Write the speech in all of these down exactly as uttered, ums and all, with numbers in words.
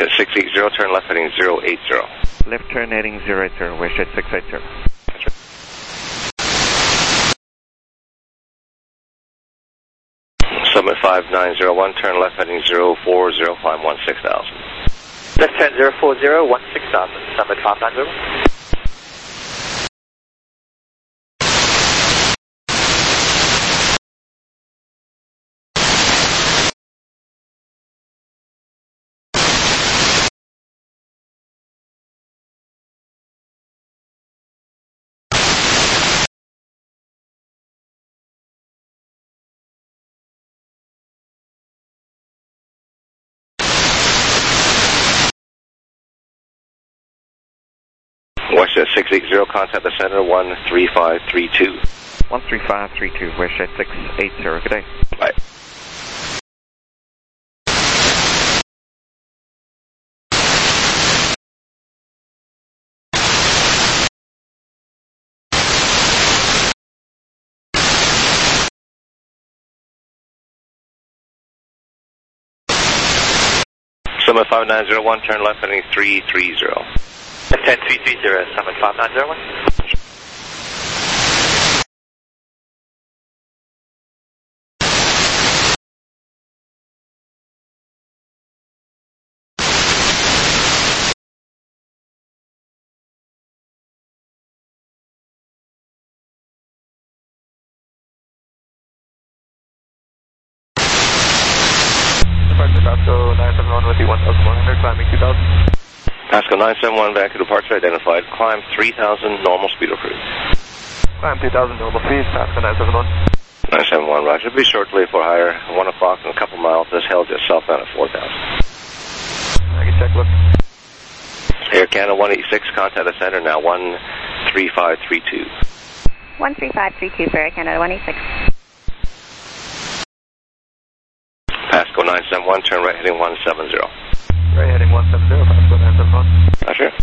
WestJet six eight zero, turn left heading zero eight zero. Left turn heading zero eight zero, WestJet six eight zero. Summit five nine zero one, turn left heading zero four zero, climb one six thousand. Left turn zero four zero, one six thousand, Summit five nine zero. WestJet six eight zero, contact the center one three five three two. one three five three two, WestJet six eight zero, good day. Bye. Summit five nine zero one, turn left heading three three zero. Left turn three three zero, Summit five nine zero one. Pasco nine seven one with you one thousand one hundred, climbing two thousand. Pasco nine seven one, back to departure identified, climb three thousand, normal speed of cruise. Climb two thousand, normal speed, Pasco nine seven one. nine seven one, roger. Be shortly for higher, one o'clock and a couple miles, this held just southbound at four thousand. I can check, look. Air Canada one eight six, contact the center now, one three five three two. one three five three two for Air Canada one eight six. Pasco nine seven one, turn right heading one seven zero. Right heading one seven zero, Pasco nine seven one. Roger.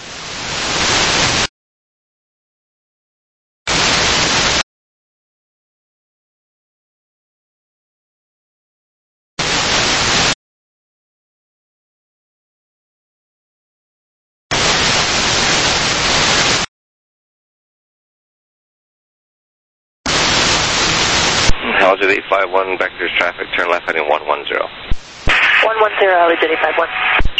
Hallead eight five one, vectors traffic, turn left heading one one zero. one one zero, Hallead eight five one.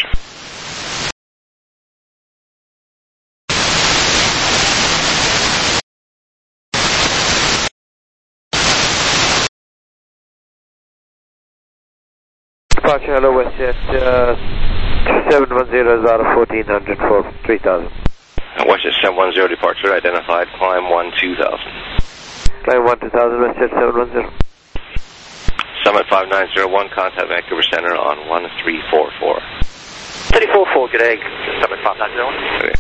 Departure, hello WestJet, uh, seven one zero is out of fourteen hundred for three thousand. WestJet seven one zero, departure identified, climb one two thousand. Climb one two thousand, WestJet seven one zero. Summit five nine zero one, contact Vancouver Center on one three four four. three four four, good egg, Summit five nine zero one. Okay.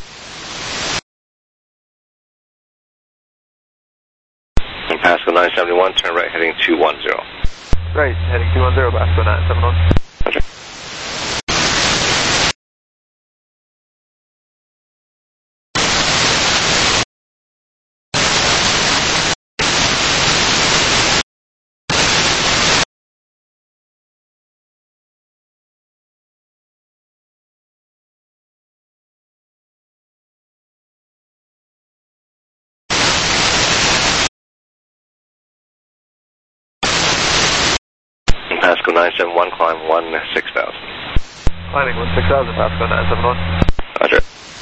And Pasco nine seven one, turn right heading two one zero. Right, heading two one zero, Pasco nine seven one. Okay. Pasco nine seven one, climb one six thousand. Climbing one six thousand, Pasco nine seven one. Roger.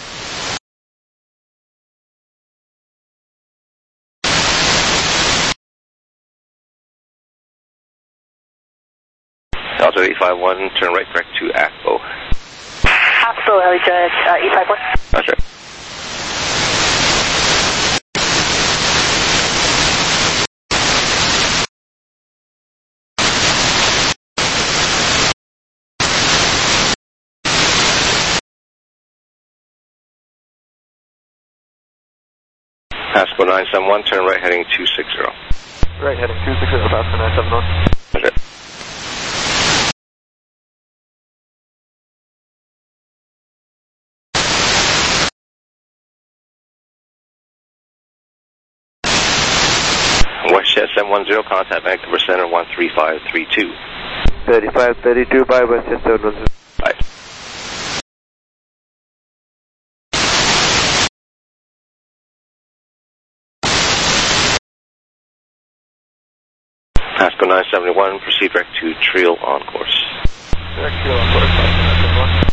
Delta eight five one, turn right correct to A F B O. A F B O, Hallead uh, eight five one. Roger. Pasco nine seven one, turn right heading two six zero. Right heading two six zero, Pasco nine seven one. Okay. WestJet seven one zero, contact Vancouver Center one three five three two. thirty-five thirty-two by WestJet seven one zero. Bye. Pasco nine seventy-one, proceed direct to Triel on course. Direct Triel on course, Pasco nine seventy-one.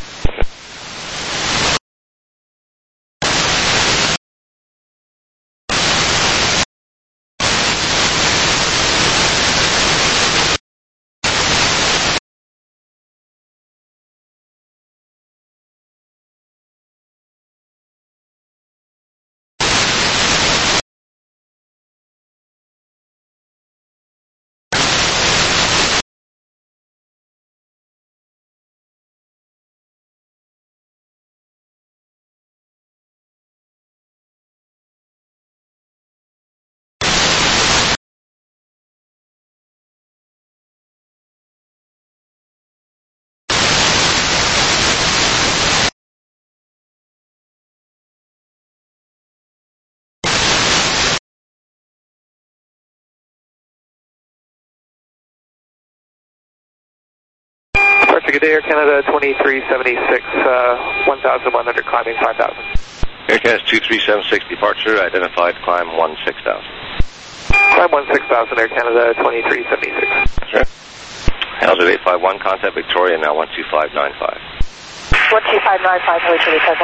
Good day, Air Canada twenty-three seventy-six, uh, one thousand one hundred, climbing five thousand. Air Canada two three seven six, departure, identified, climb one six thousand. Climb one six thousand, Air Canada twenty-three seventy-six. Sure. Altitude eight five one, contact Victoria, now one two five nine five. one two five nine five, wait till we present.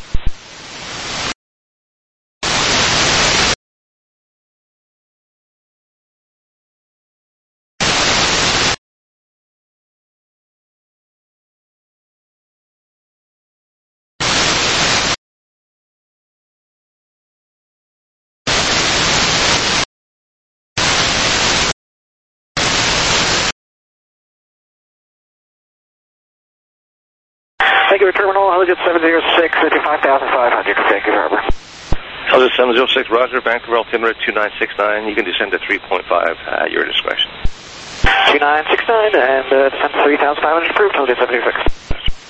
Thank you, terminal, altitude seven zero six, fifty-five thousand five hundred, thank you, Harbor. Altitude seven zero six, roger, Vancouver altimeter two nine six nine, you can descend to three point five at your discretion. two nine six nine, and uh, descend to three thousand five hundred, approved, altitude seven zero six.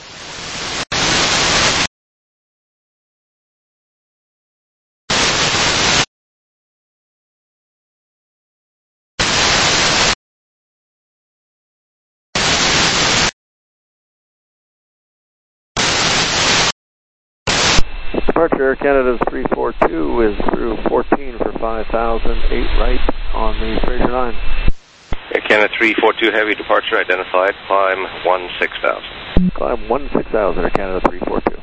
Departure Air Canada's three four two is through fourteen for five thousand, eight right on the Fraser nine. Air Canada three four two, heavy departure, identified, climb one six thousand. Climb one six thousand, Air Canada three four two.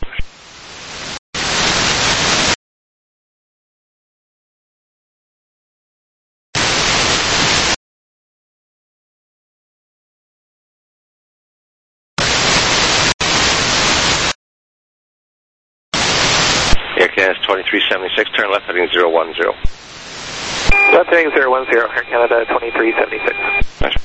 Air Canada twenty-three seventy-six, turn left heading zero one zero. Left heading zero one zero, Air Canada twenty-three seventy-six. Gotcha.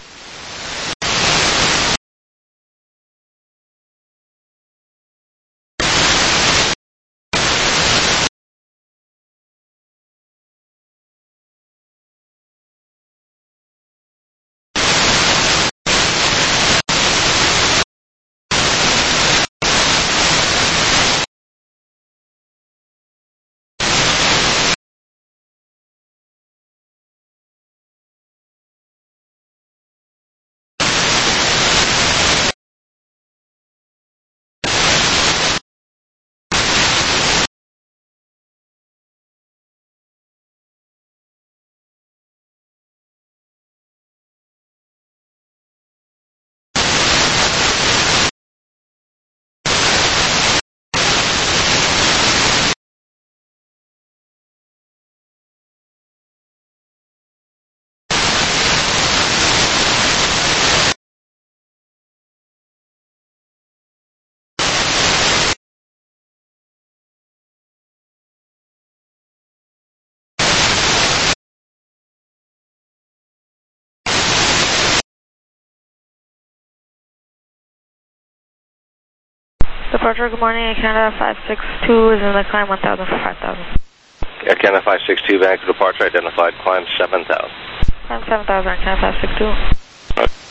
Departure, good morning, Air Canada five six two is in the climb one thousand for five thousand. Air Canada five six two, Vancouver departure, identified, climb seven thousand. Climb seven thousand, Air Canada five six two. Okay.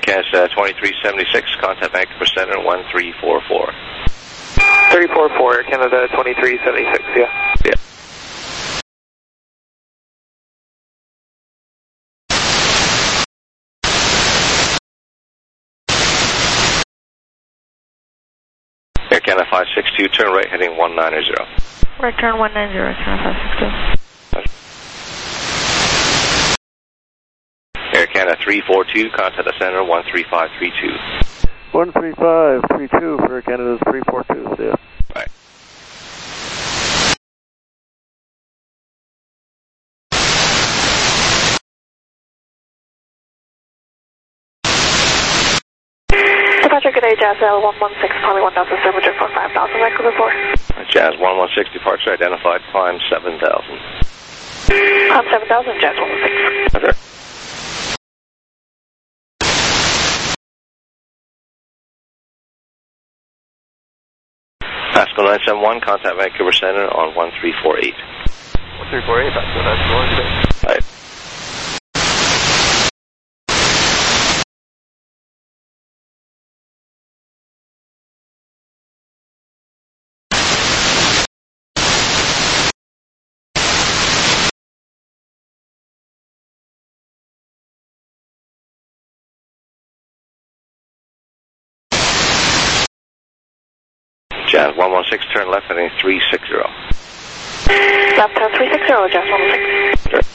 Canada twenty-three seventy-six, contact Vancouver Center one three four four. three four four, Air Canada twenty-three seventy-six, yeah. Yeah. Air Canada five six two, turn right heading one nine zero. Right turn one nine zero, Canada five six two. Air Canada three four two, contact the center one three five three two. one three five three two for Air Canada's three four two, see ya. Right. Departure, good day, Jazz L one one six, calling one thousand seven hundred for five thousand, Vancouver four. Jazz one one six, departure identified, climb seven thousand. Climb seven thousand, Jazz one one six. Okay. Pascal nine seven one, contact Vancouver Center on one three four eight. one three four eight, Pascal nine seven one, good day. Right. Jazz one one six, turn left heading three six zero. Left turn three six zero, Jazz one one six. Sure.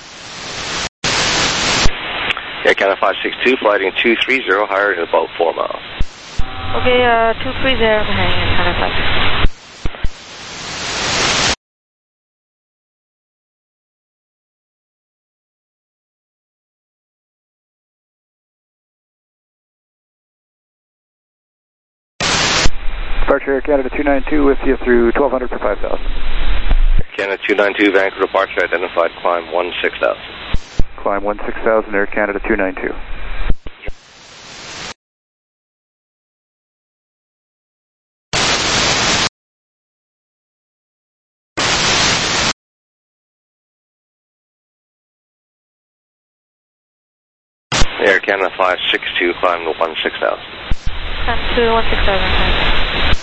Air Canada five six two, flighting two three zero, higher at about four miles. Okay, uh, two three zero, I'm heading in Canada five six two. Departure Air Canada two nine two with you through twelve hundred for five thousand. Air Canada two nine two, Vancouver departure identified, climb one six thousand. Climb one six thousand, Air Canada two nine two. Air Canada five six two, climb to one six thousand. Climb to one six thousand.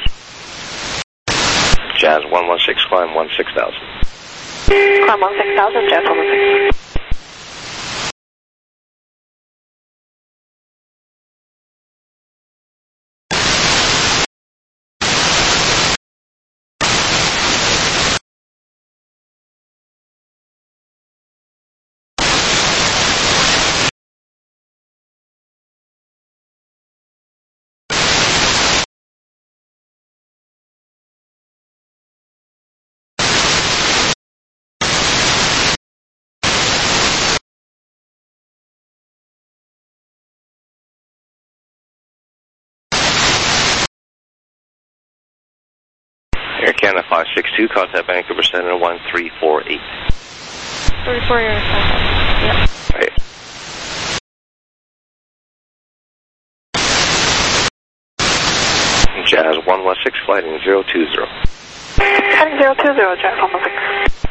Jazz one one six, climb one six thousand. Climb one six thousand, Jazz one one six. Air Canada five six two, contact Vancouver Center one three four eight. three four eight, yeah. Right. Jazz one one six, flighting zero two zero. Heading zero two zero, Jazz one one six.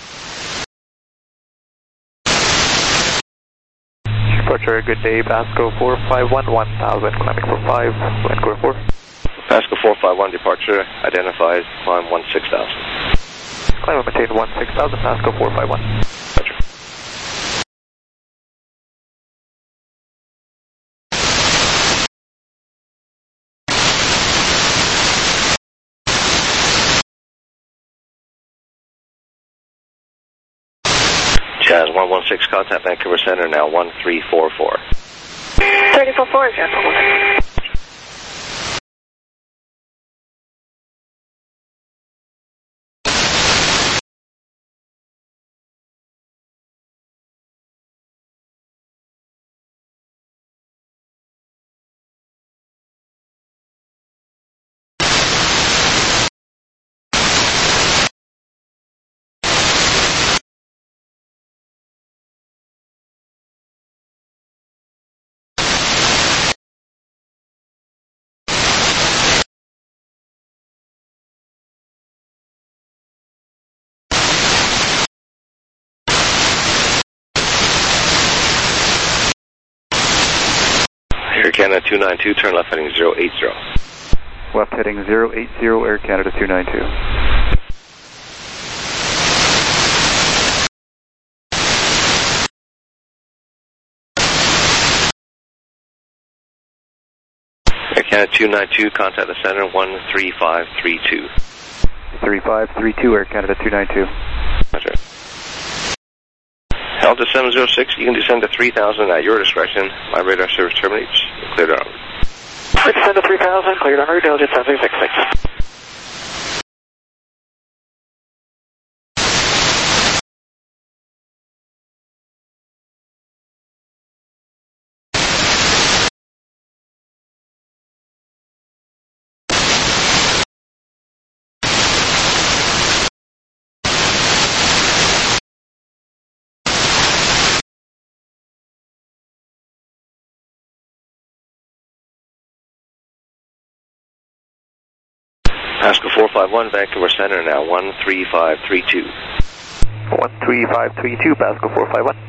Departure, good day, Pascal four five one, one thousand, climbing for five, Vancouver four. Pascal four five one, departure identified, climb one six thousand. Climb and maintain one six thousand, Pascal four five one. Roger. Jazz one one six, contact Vancouver Center now one three four four. three four four, Jazz one one six. Air Canada two nine two, turn left heading zero eight zero. Left heading zero eight zero, Air Canada two nine two. Air Canada two nine two, contact the center one three five three two. three five three two, Air Canada two nine two. Roger. Delta seven zero six, you can descend to three thousand at your discretion. My radar service terminates. Cleared out. Descend to three thousand, cleared on route, Delta seven six six. Pasco four five one, Vancouver Center now, one three five three two. one three five three two, Pasco four five one.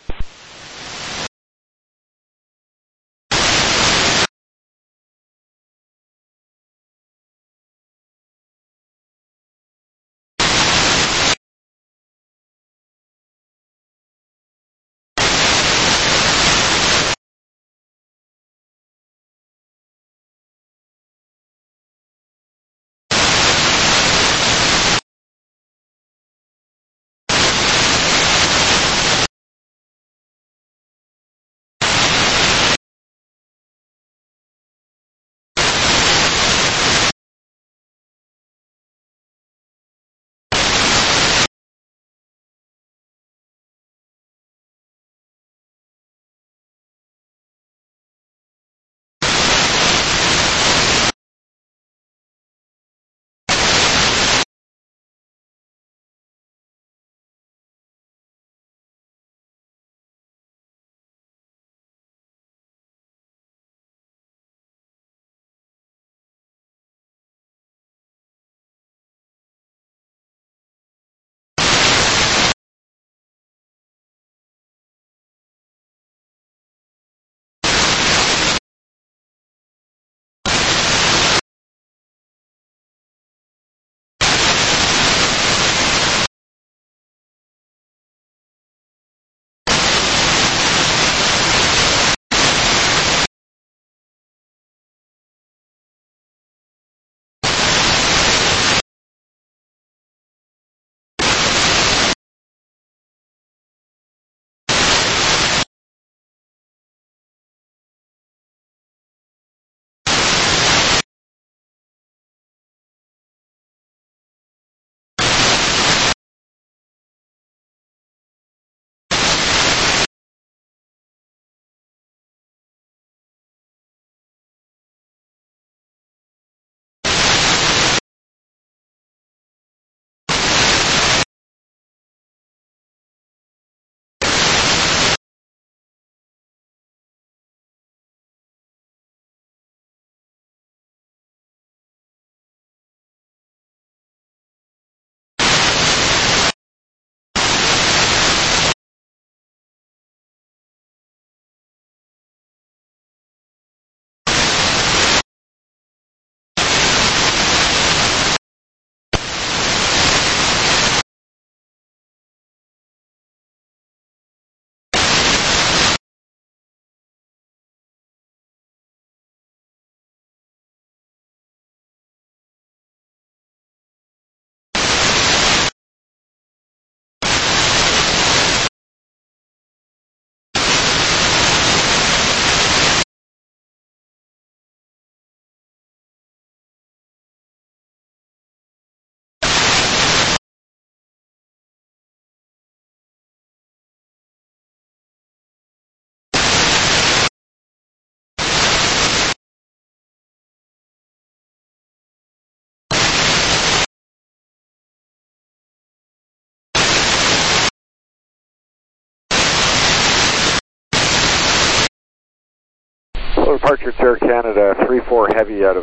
Departure to Air Canada three four Heavy out of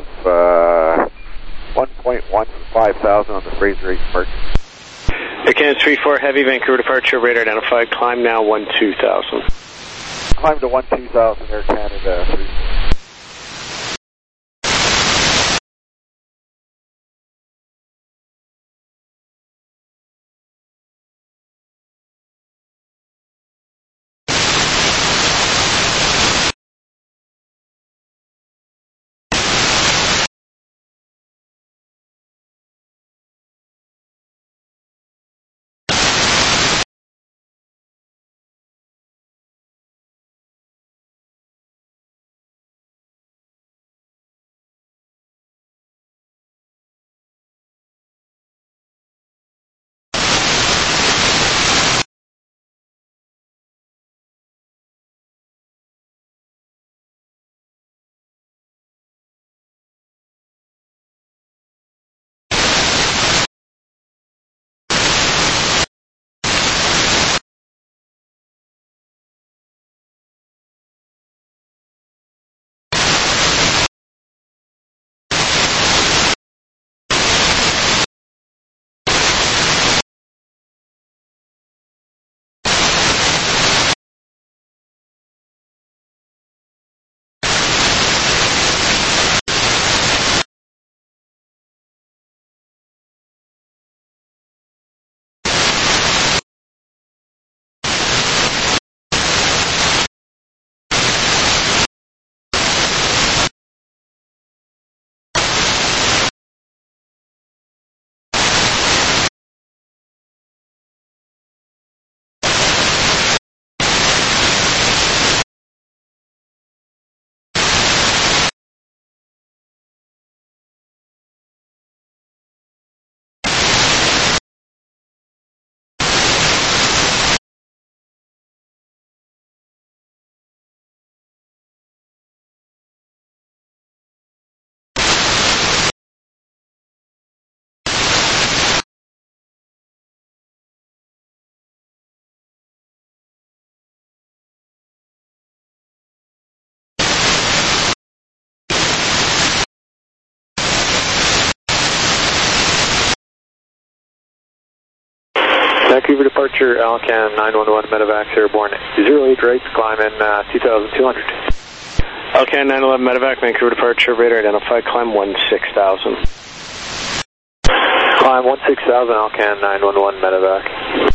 uh, one point one five thousand on the Fraser eight departure. Air Canada three four Heavy, Vancouver departure, radar identified, climb now one two thousand. Climb to one two thousand, Air Canada three four. Vancouver departure, Alcan nine one one medevac, airborne zero eight right, climb in uh, two thousand two hundred. Alcan nine eleven medevac, Vancouver departure, radar identified, climb one six thousand. Climb one six thousand, Alcan nine one one medevac.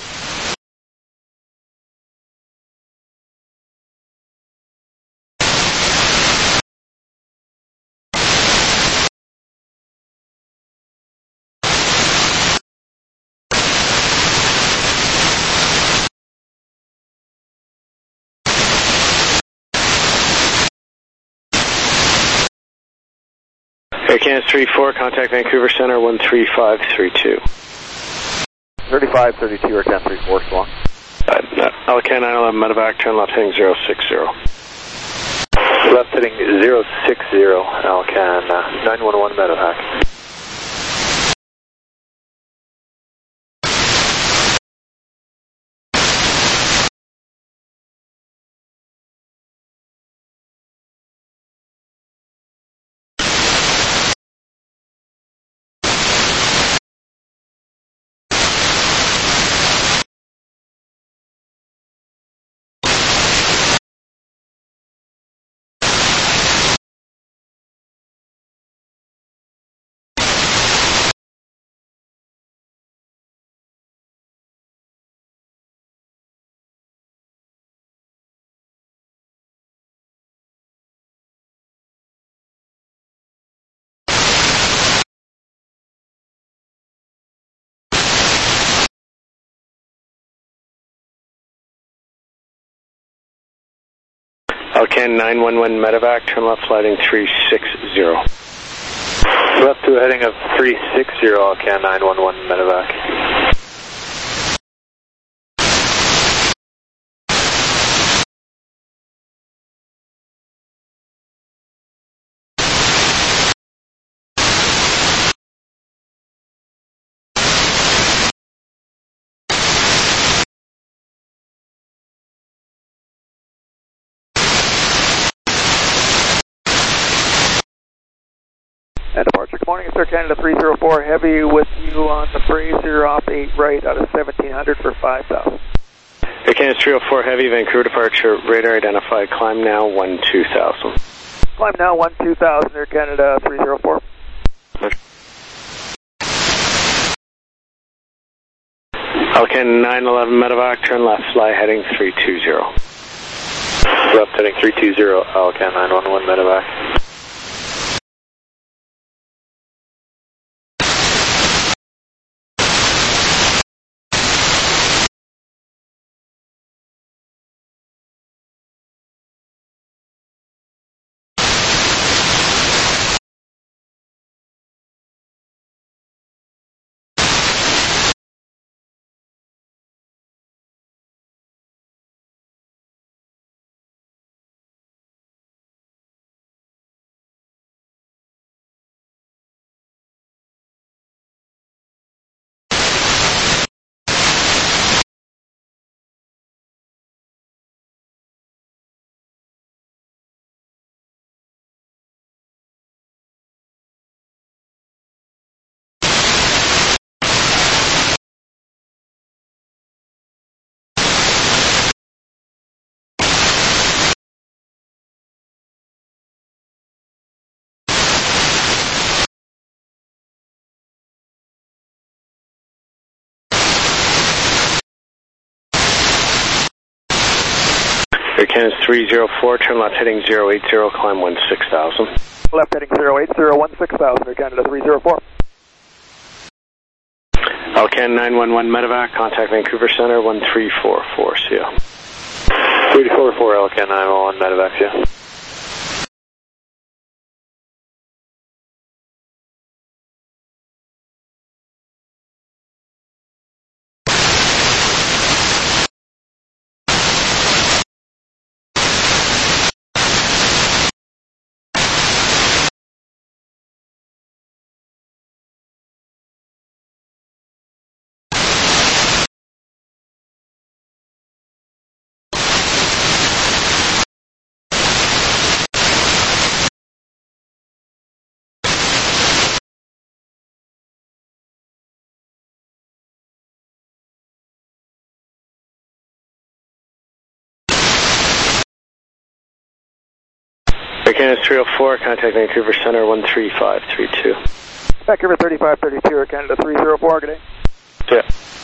Air Canada three four, contact Vancouver Center one three five three two. thirty-five thirty-two, Air Canada three four, so long. Uh, Alcan nine eleven medevac, turn left heading zero six zero. Left heading zero six zero, Alcan uh, nine one one medevac. Alcan nine one one medevac, turn left heading three six zero. Left to a heading of three six zero, Alcan nine one one medevac. And departure, good morning, it's Air Canada three zero four, heavy with you on the Fraser, off eight right out of seventeen hundred for five thousand. Air Canada three oh four, heavy, Vancouver departure, radar identified, climb now one two thousand. Climb now one two thousand, Air Canada three zero four. Alcan nine eleven medevac, turn left, fly heading three two zero. Left heading three two zero, Alcan nine one one medevac. Air Canada three zero four, turn left heading zero eight zero, climb one six thousand. Left heading zero eight zero, one six thousand, Air Canada three zero four. Alcan nine one one medevac, contact Vancouver Center one three four four, see ya. three four four, Alcan nine one one medevac, see ya. Air Canada three oh four, contact Vancouver Center one three five three two. Vancouver thirty-five thirty-two, Air Canada three oh four, good day. Yeah.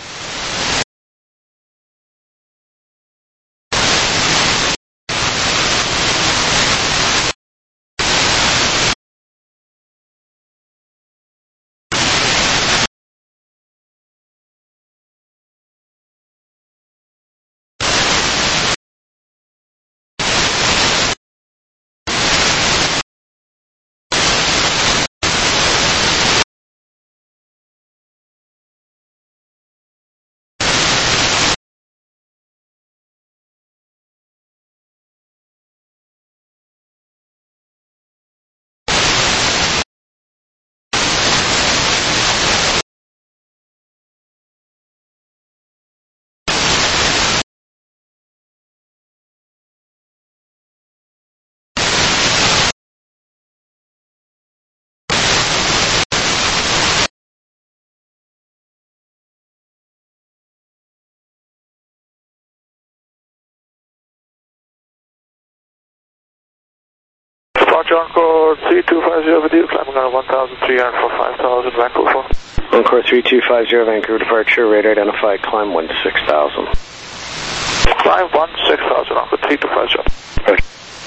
Departure Encore three two five zero with you, climbing on one thousand three hundred for five thousand, Vancouver. Encore three two five zero, Vancouver departure, radar identified, climb one six thousand. Climb one six thousand, Encore three two five zero. Right.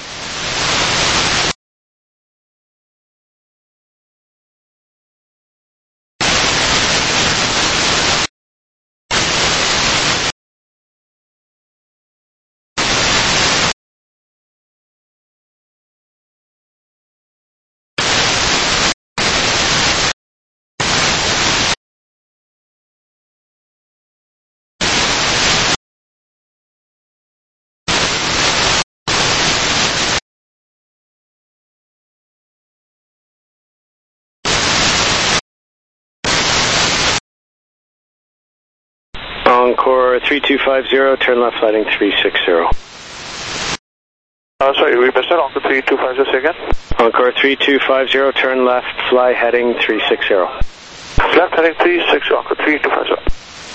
Encore three two five zero, turn left lighting three six zero. Uh, sorry, we missed that. Encore three two five zero, say again. Encore three two five zero, turn left, fly heading three six zero. Left heading three six zero, Encore three two five zero.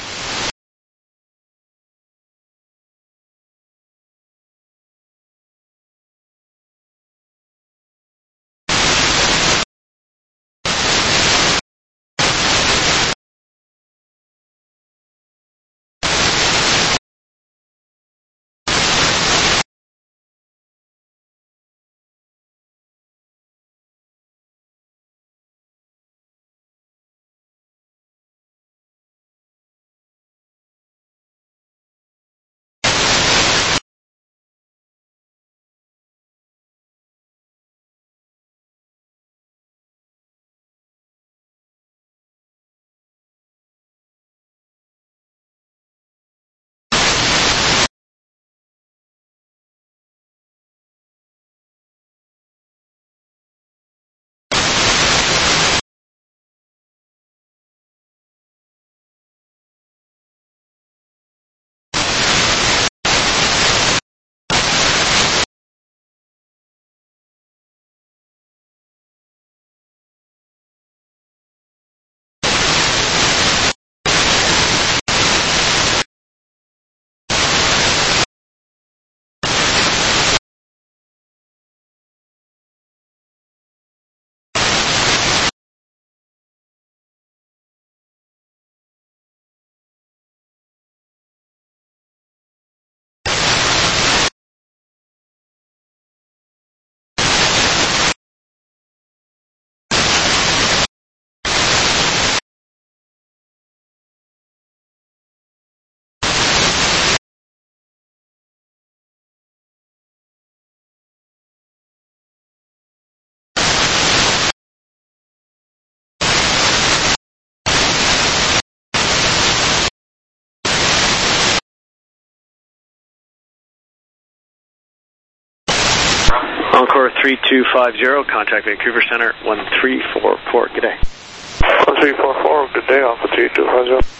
Encore three two five zero, contact Vancouver Center one three four four, good day. one three four four, good day, Encore three two five zero.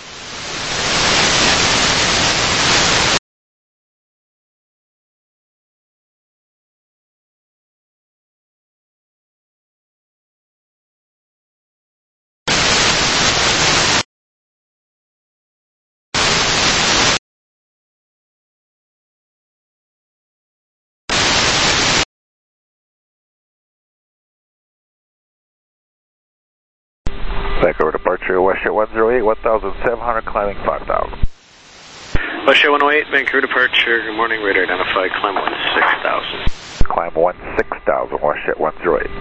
Vancouver departure, WestJet one oh eight, one thousand seven hundred, climbing five thousand. WestJet one oh eight, Vancouver departure, good morning, radar identified, climb one six thousand. Climb one six thousand, WestJet one oh eight.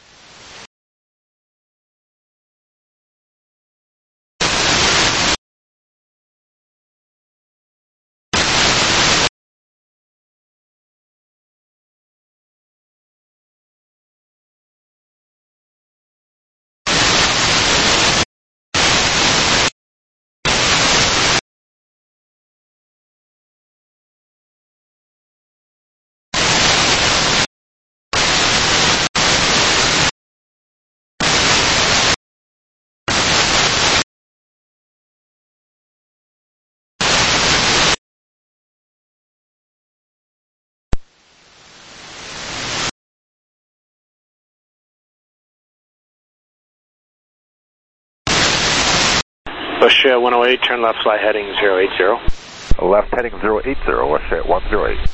WestJet one oh eight, turn left, fly heading zero eight zero. Left heading zero eight zero, WestJet one oh eight.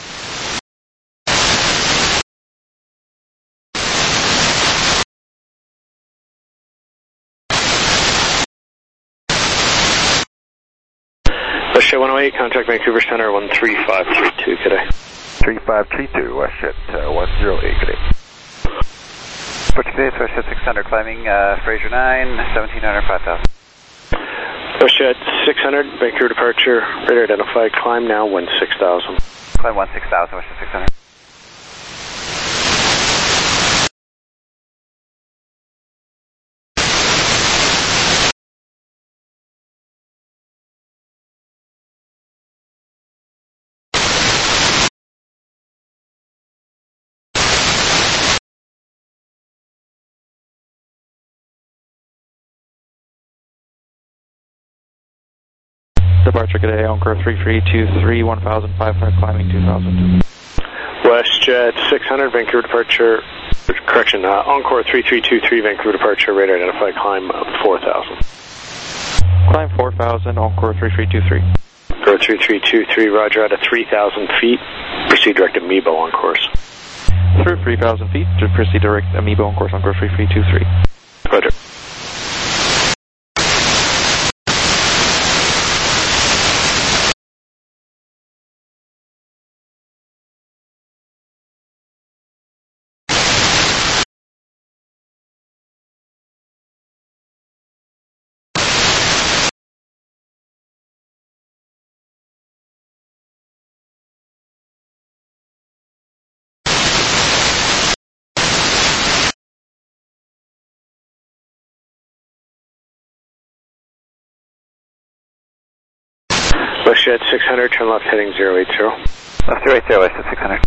WestJet one oh eight, contact Vancouver Center one three five three two, good day. three five three two, WestJet uh, one oh eight, good day. Departure today, WestJet six hundred, climbing uh, Fraser nine, seventeen hundred, five thousand. WestJet six hundred, Vancouver departure, radar identified, climb now one six thousand. Climb one six thousand, WestJet six hundred. Departure, good day, Encore three three two three, one thousand five hundred, climbing two thousand. WestJet six hundred, Vancouver departure, correction, uh, Encore three three two three, Vancouver departure, radar identified, climb four thousand. Climb four thousand, Encore three three two three. Go three three two three, roger, out of three thousand feet, proceed direct Amoeba on course. Through three thousand feet, to proceed direct Amoeba on course, Encore three three two three. Roger. WestJet six hundred, turn left heading zero eight zero. Left zero eight zero, WestJet six hundred.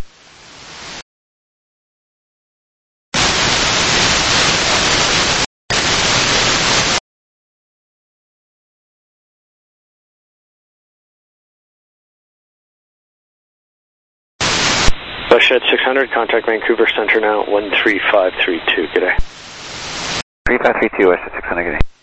WestJet six hundred, contact Vancouver Center now, one three five three two, good day. three five three two, WestJet six hundred, good day.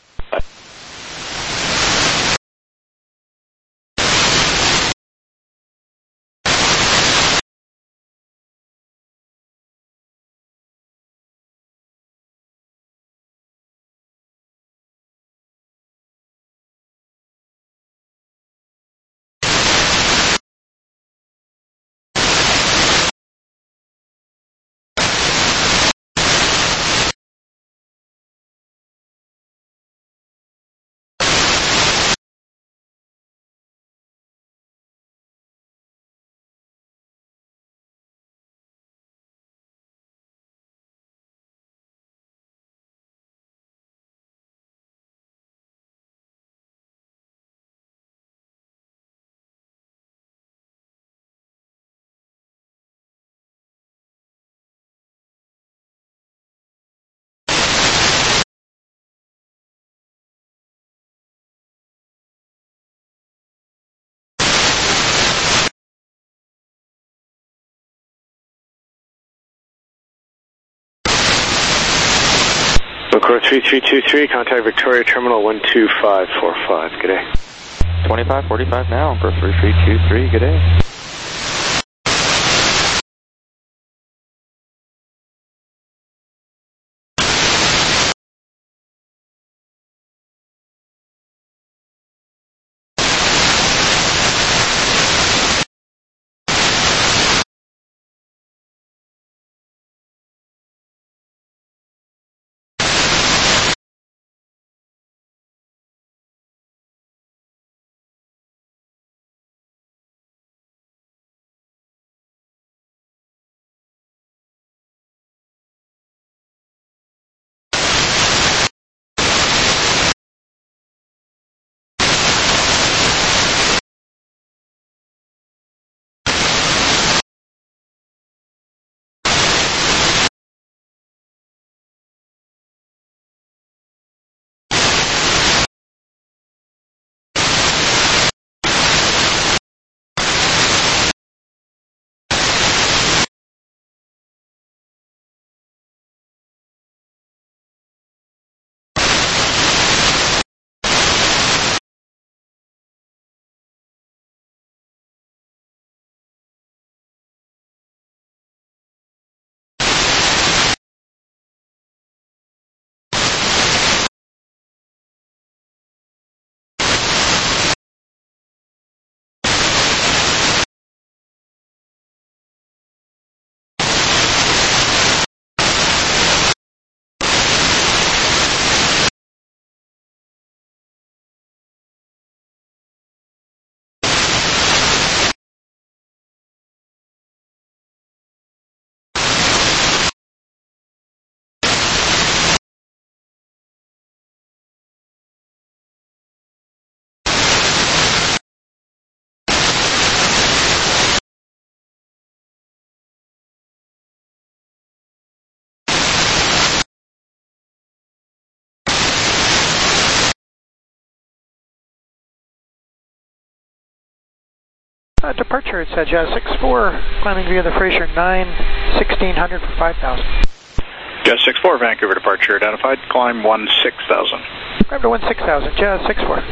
Encore three three two three, contact Victoria Terminal one two five four five, good day. twenty-five forty-five now, Encore three three two three, good day. Uh, departure, it's uh, Jazz six four, climbing via the Fraser nine, sixteen hundred for five thousand. Jazz six four, Vancouver departure identified, climb one six thousand. Climb to one six thousand, Jazz six four.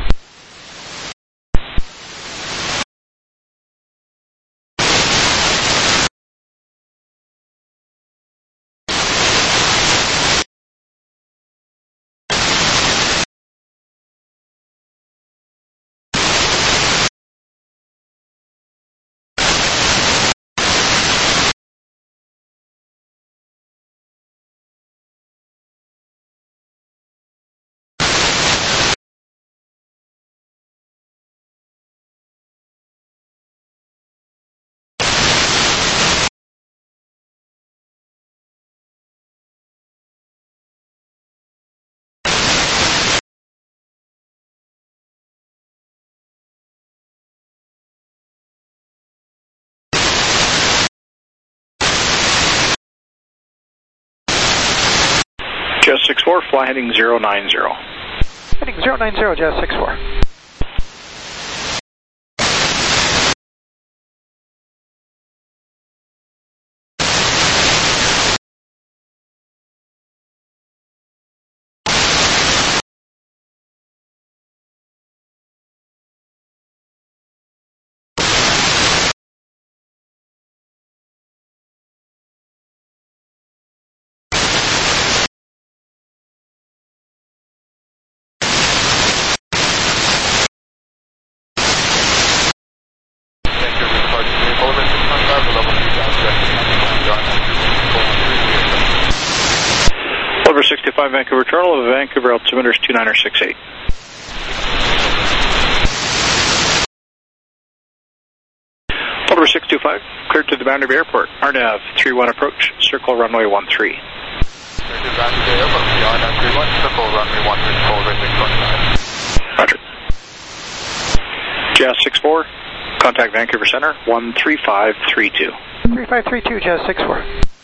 Jazz six four, fly heading zero nine zero. Heading zero nine zero, Jazz six four. Over sixty-five, Vancouver Terminal, Vancouver altimeter is two nine six eight. Over six two five, cleared to the Boundary Bay Airport. R N A V three one approach, circle runway one three. Roger. Jazz six four, contact Vancouver Center, one three five three two. three five three two, Jazz six four.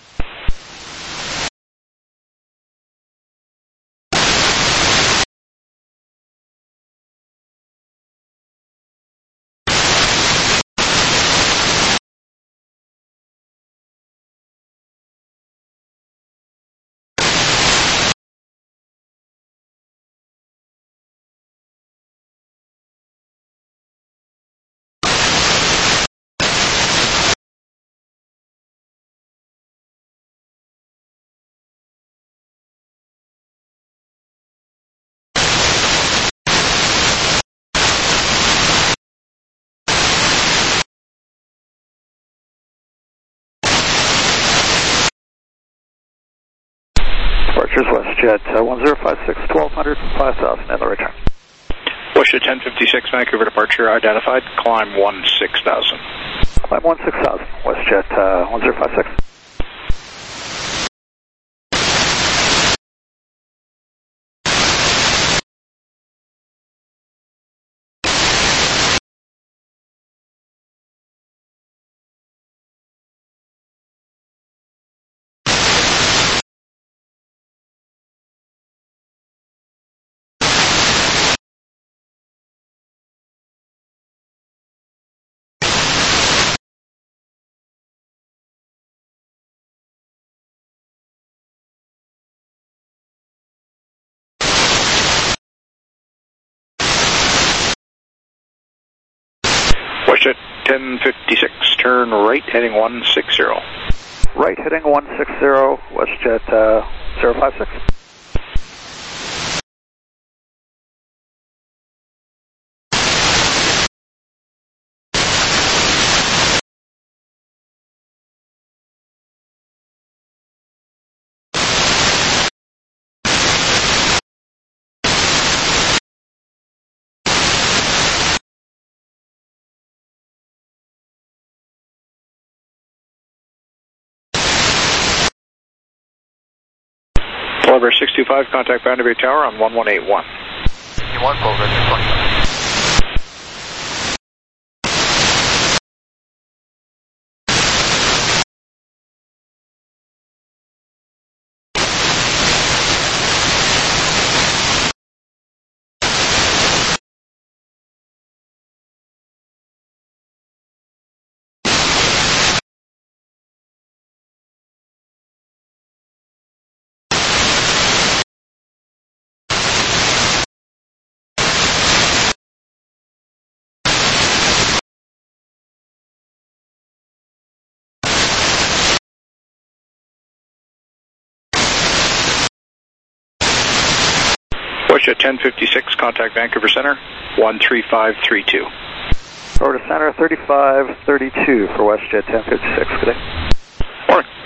Departures WestJet uh, one zero five six, twelve hundred, five thousand, and the return. WestJet ten fifty-six, Vancouver departure identified, climb one six thousand. Climb one six thousand, WestJet uh, one zero five six. WestJet ten fifty-six, turn right, heading one six zero. Right, heading one six zero, WestJet uh, zero five six. Oliver six two five, contact Boundary Bay Tower on one one eight one. one, Oliver, WestJet ten fifty-six, contact Vancouver Center, one three five three two. Over to center, thirty-five thirty-two for WestJet ten fifty-six. Good day. Morning.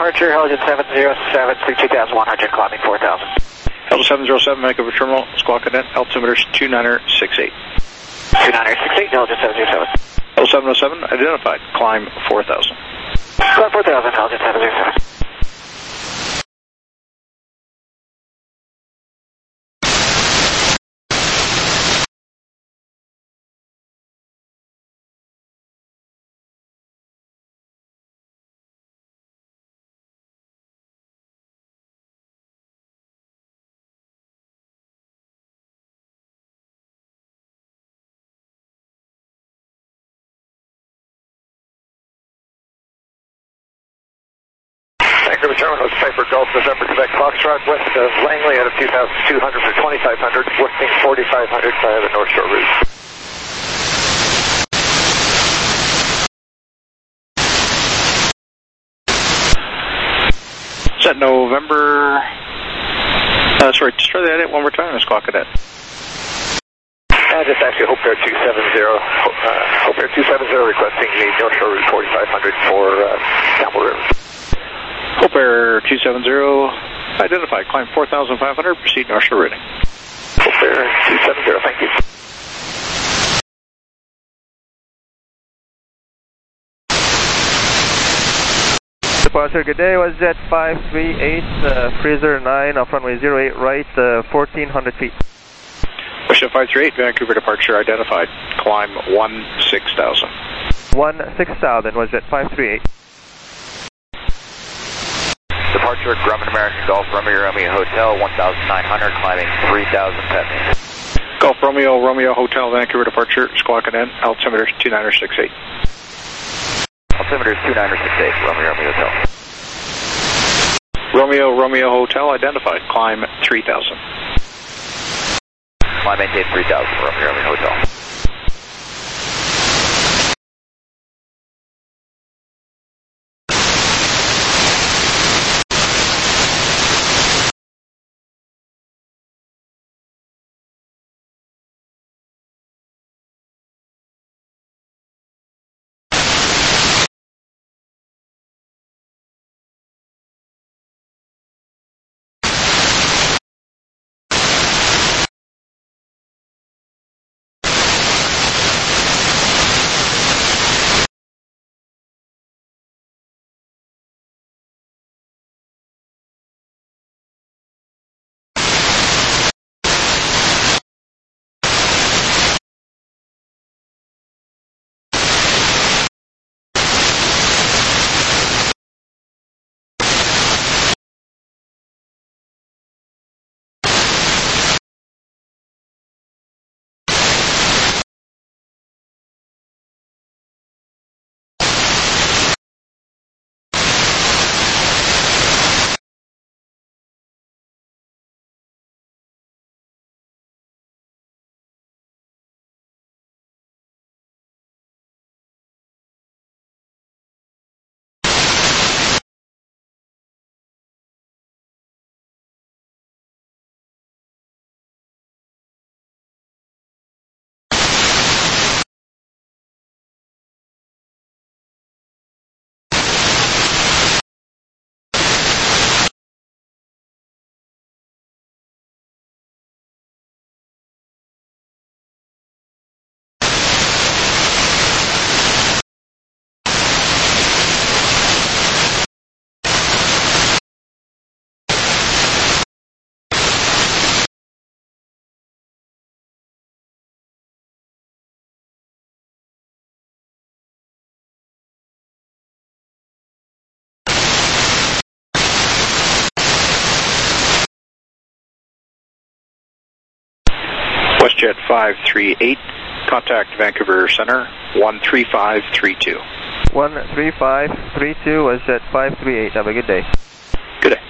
departure, Helget seven zero seven, three two thousand one hundred, climbing four thousand. Helget seven zero seven, Vancouver Terminal, Squawk Cadet, altimeter two nine six eight. two nine six eight, Helget seven zero seven. Helget seven zero seven, identified, climb four thousand. Climb four thousand, Helget seven zero seven. Vancouver Terminal, Piper Golf, November, Quebec, Foxtrot, west of Langley out of two thousand two hundred for twenty-five hundred, working forty-five hundred via the North Shore route. Is that November? Uh, sorry, just try that one more time, Squawk Cadet. And it's actually Hope Air two seven zero, uh, Hope Air two seven zero requesting the North Shore route forty-five hundred for uh, Campbell River. Hope Air two seven zero, identified, climb four thousand five hundred, proceed North Shore routing. Hope Air two seven zero, thank you. Departure, good day, was Jet five three eight, uh, Freezer nine, off runway zero eight right, uh, fourteen hundred feet. Westjet five three eight, Vancouver departure identified, climb one six thousand. one six thousand, was Jet five three eight. Departure at Grumman American Golf Romeo Romeo Hotel, one thousand nine hundred, climbing three thousand feet. Golf Romeo Romeo Hotel, Vancouver departure, Squawk Cadet, altimeter two nine six eight. Altimeter two nine six eight, Romeo Romeo Hotel. Romeo Romeo Hotel identified, climb three thousand. Climb maintain three thousand, Romeo Romeo Hotel. Westjet five three eight, contact Vancouver Center, one three five three two. one three five three two, Westjet five three eight, have a good day. Good day.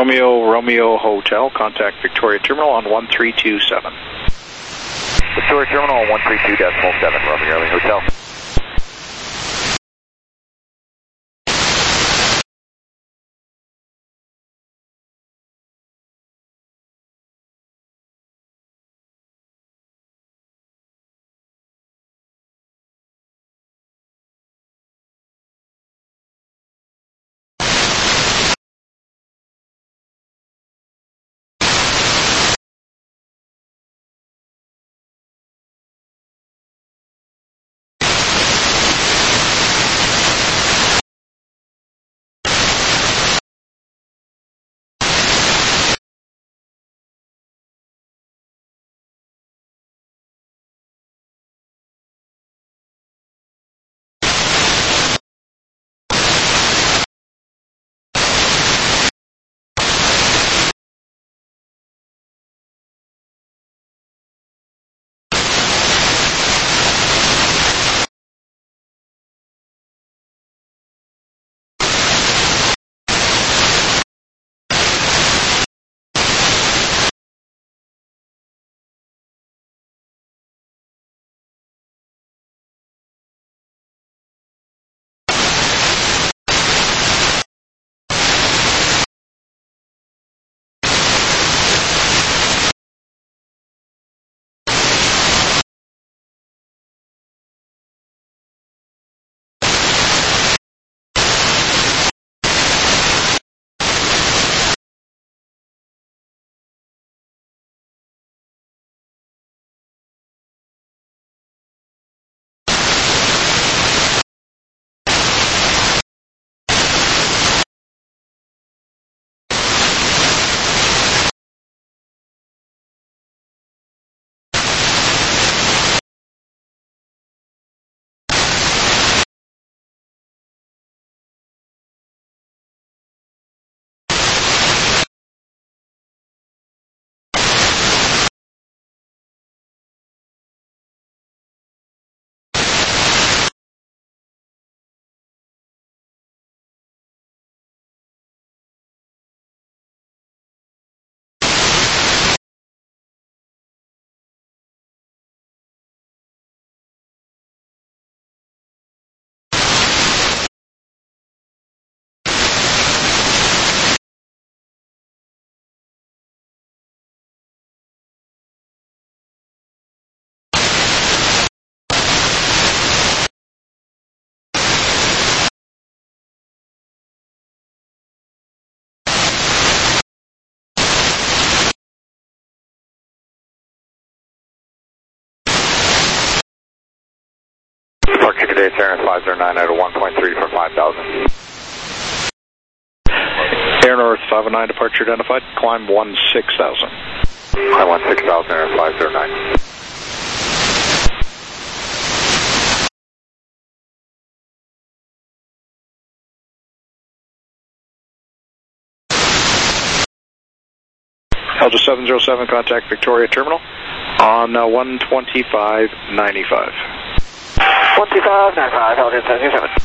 Romeo, Romeo Hotel, contact Victoria Terminal on one three two seven. Victoria Terminal on one three two decimal seven, Romeo, Romeo Hotel. Departure today, Terran five zero nine out of one point three for five thousand. Air North five oh nine, departure identified, climb one six thousand. Climb one six thousand, Air five zero nine. Alger seven zero seven, contact Victoria Terminal on uh, one twenty-five ninety-five. one two five nine five, Alger seven zero seven.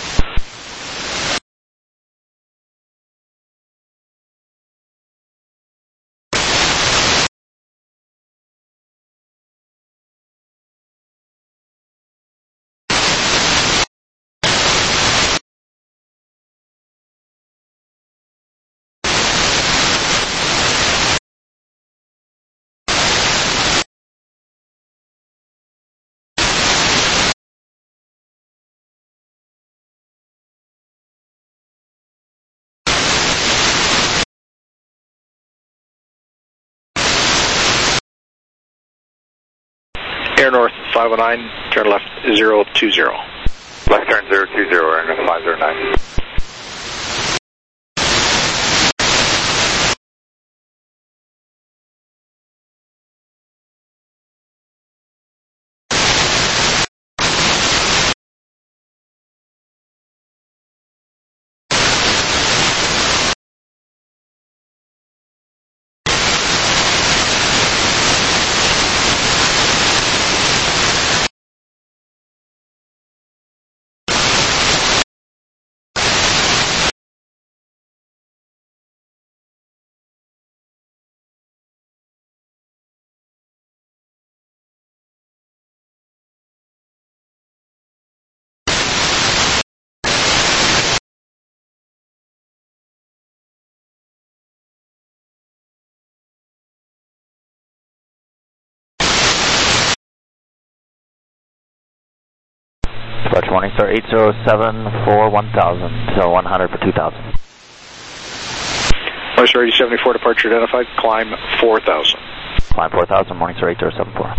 Air North five oh nine, turn left zero two zero. Left turn zero two zero, Air North five zero nine. Morning sir, eight zero seven for one thousand, so one hundred for two thousand. Morning sir, eighty seventy-four, departure identified, climb four thousand. Climb four thousand, morning sir, eight zero seven four.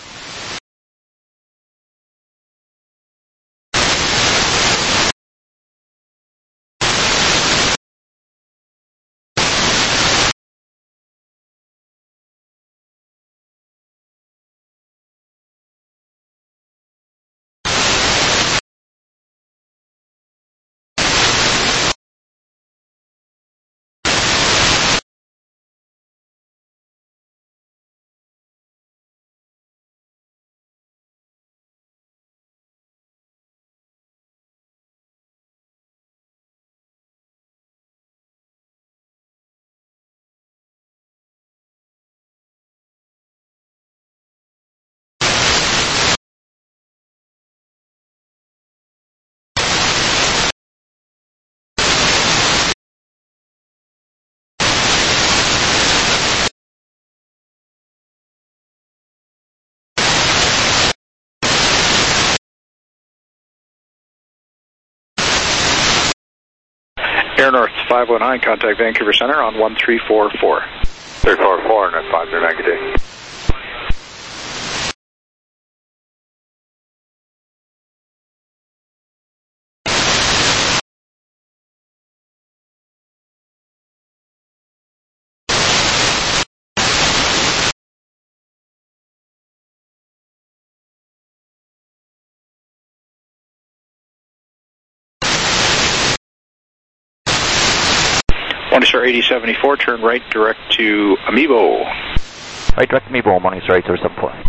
Air North five one nine, contact Vancouver Center on one three four four. three four four, and that's five zero nine, good day. Morning sir, eighty seventy-four, turn right direct to Amiibo. Right direct to Amiibo, morning sir, eight zero seven four.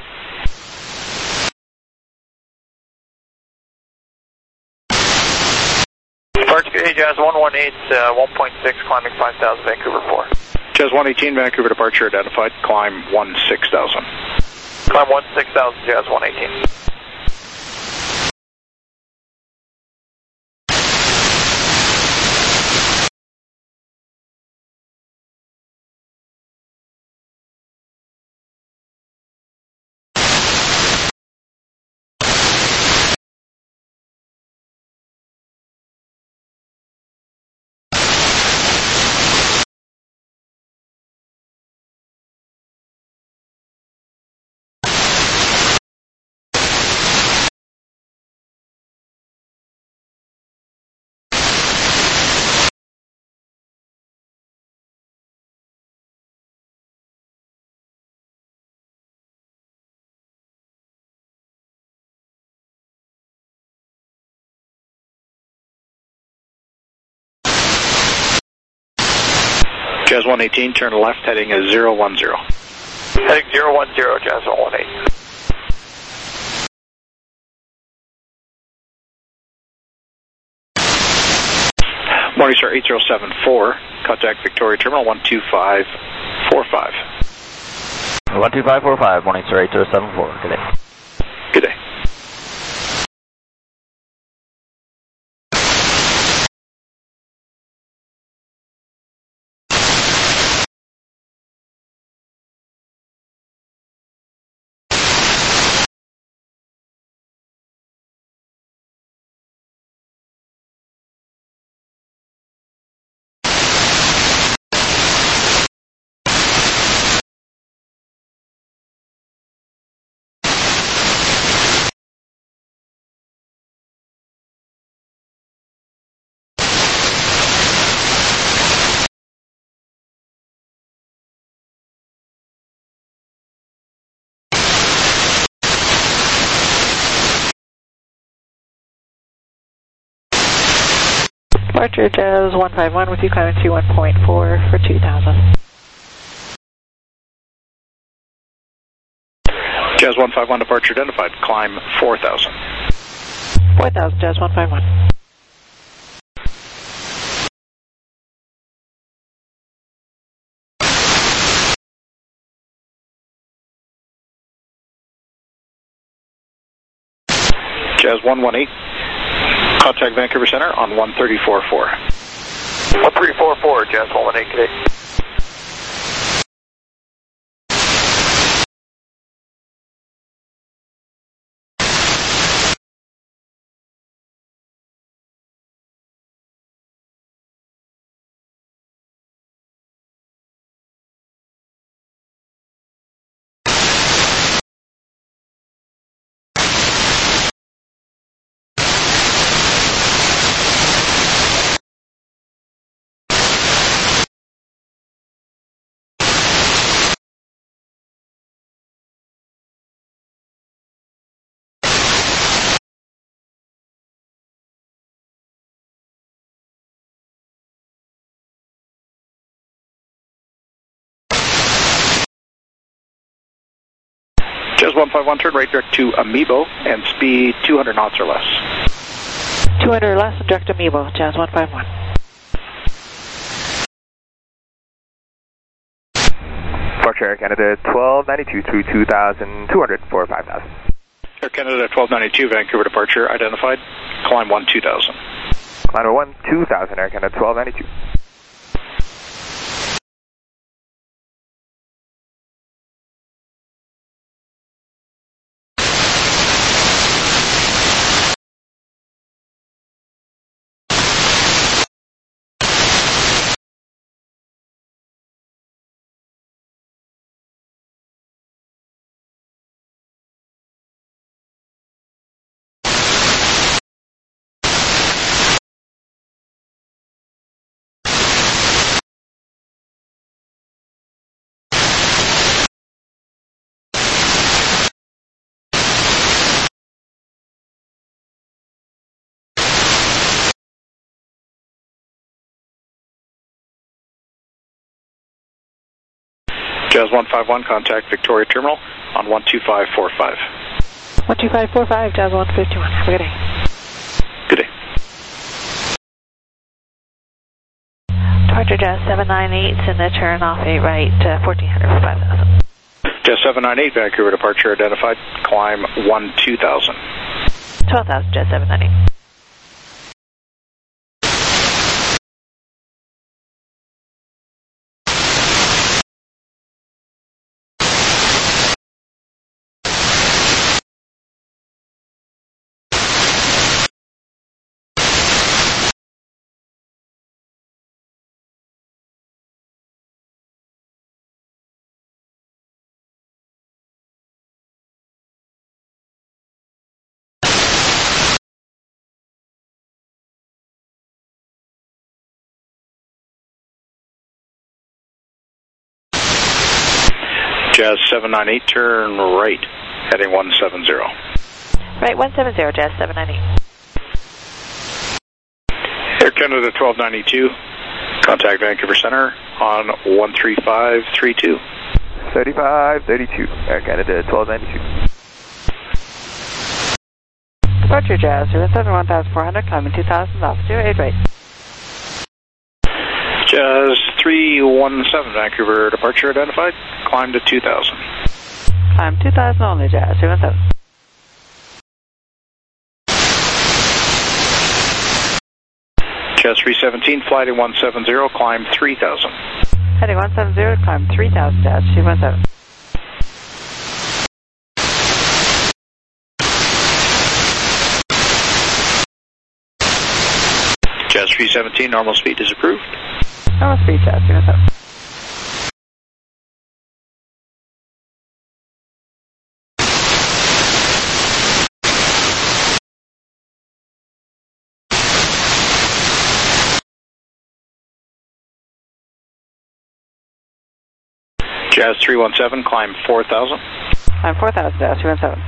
Departure good day, Jazz one one eight, uh, one point six, climbing five thousand, Vancouver four. Jazz one eighteen, Vancouver departure identified, climb one six thousand. Climb one six thousand, Jazz one eighteen. Jazz one eighteen, turn left, heading a zero one zero. Heading zero one zero, Jazz one one eight. Morning sir, eight zero seven four, contact Victoria Terminal one two five four five. one two five four five, morning sir, eight zero seven four, good day. Good day. Departure Jazz one five one with you climbing to one point four for two thousand. Jazz one five one, departure identified, climb four thousand. four thousand, Jazz one five one. Jazz one one eight, contact Vancouver Center on one three four four. one three four four, Jazz one one eight, good day. Jazz one five one, turn right direct to Amiibo and speed two hundred knots or less. two hundred or less, direct to Amiibo, Jazz one five one. Departure Air Canada twelve ninety-two through two thousand two hundred for five thousand. Air Canada twelve ninety-two, Vancouver departure identified. Climb one two thousand. Climb one two thousand, Air Canada twelve ninety-two. Jazz one five one, contact Victoria Terminal on one two five four five. one two five four five, Jazz one fifty-one. Have a good day. Good day. Departure Jazz seven nine eight, and the turn off eight right, uh, fourteen hundred for five thousand. Jazz seven nine eight, Vancouver departure identified. Climb one two thousand. twelve thousand, Jazz seven nine eight. Jazz seven nine eight, turn right, heading one seven zero. Right, one seven zero, Jazz seven nine eight. Air Canada twelve ninety-two, contact Vancouver Center on one three five three two. thirty-five thirty-two, Air Canada twelve ninety-two. Departure Jazz, zero seven one thousand four hundred, climbing two thousand off, zero eight right. Jazz three one seven, Vancouver departure identified. Climb to two thousand. Climb two thousand only, Jazz, three one seven. Jazz three seventeen, flight in one seven zero, climb three thousand. Heading one seven zero, climb three thousand, Jazz, three one seven. Jazz three seventeen, normal speed is approved. Normal speed, Jazz, three one seven. Jazz three one seven, climb four thousand. Climb four thousand, Jazz, three one seven.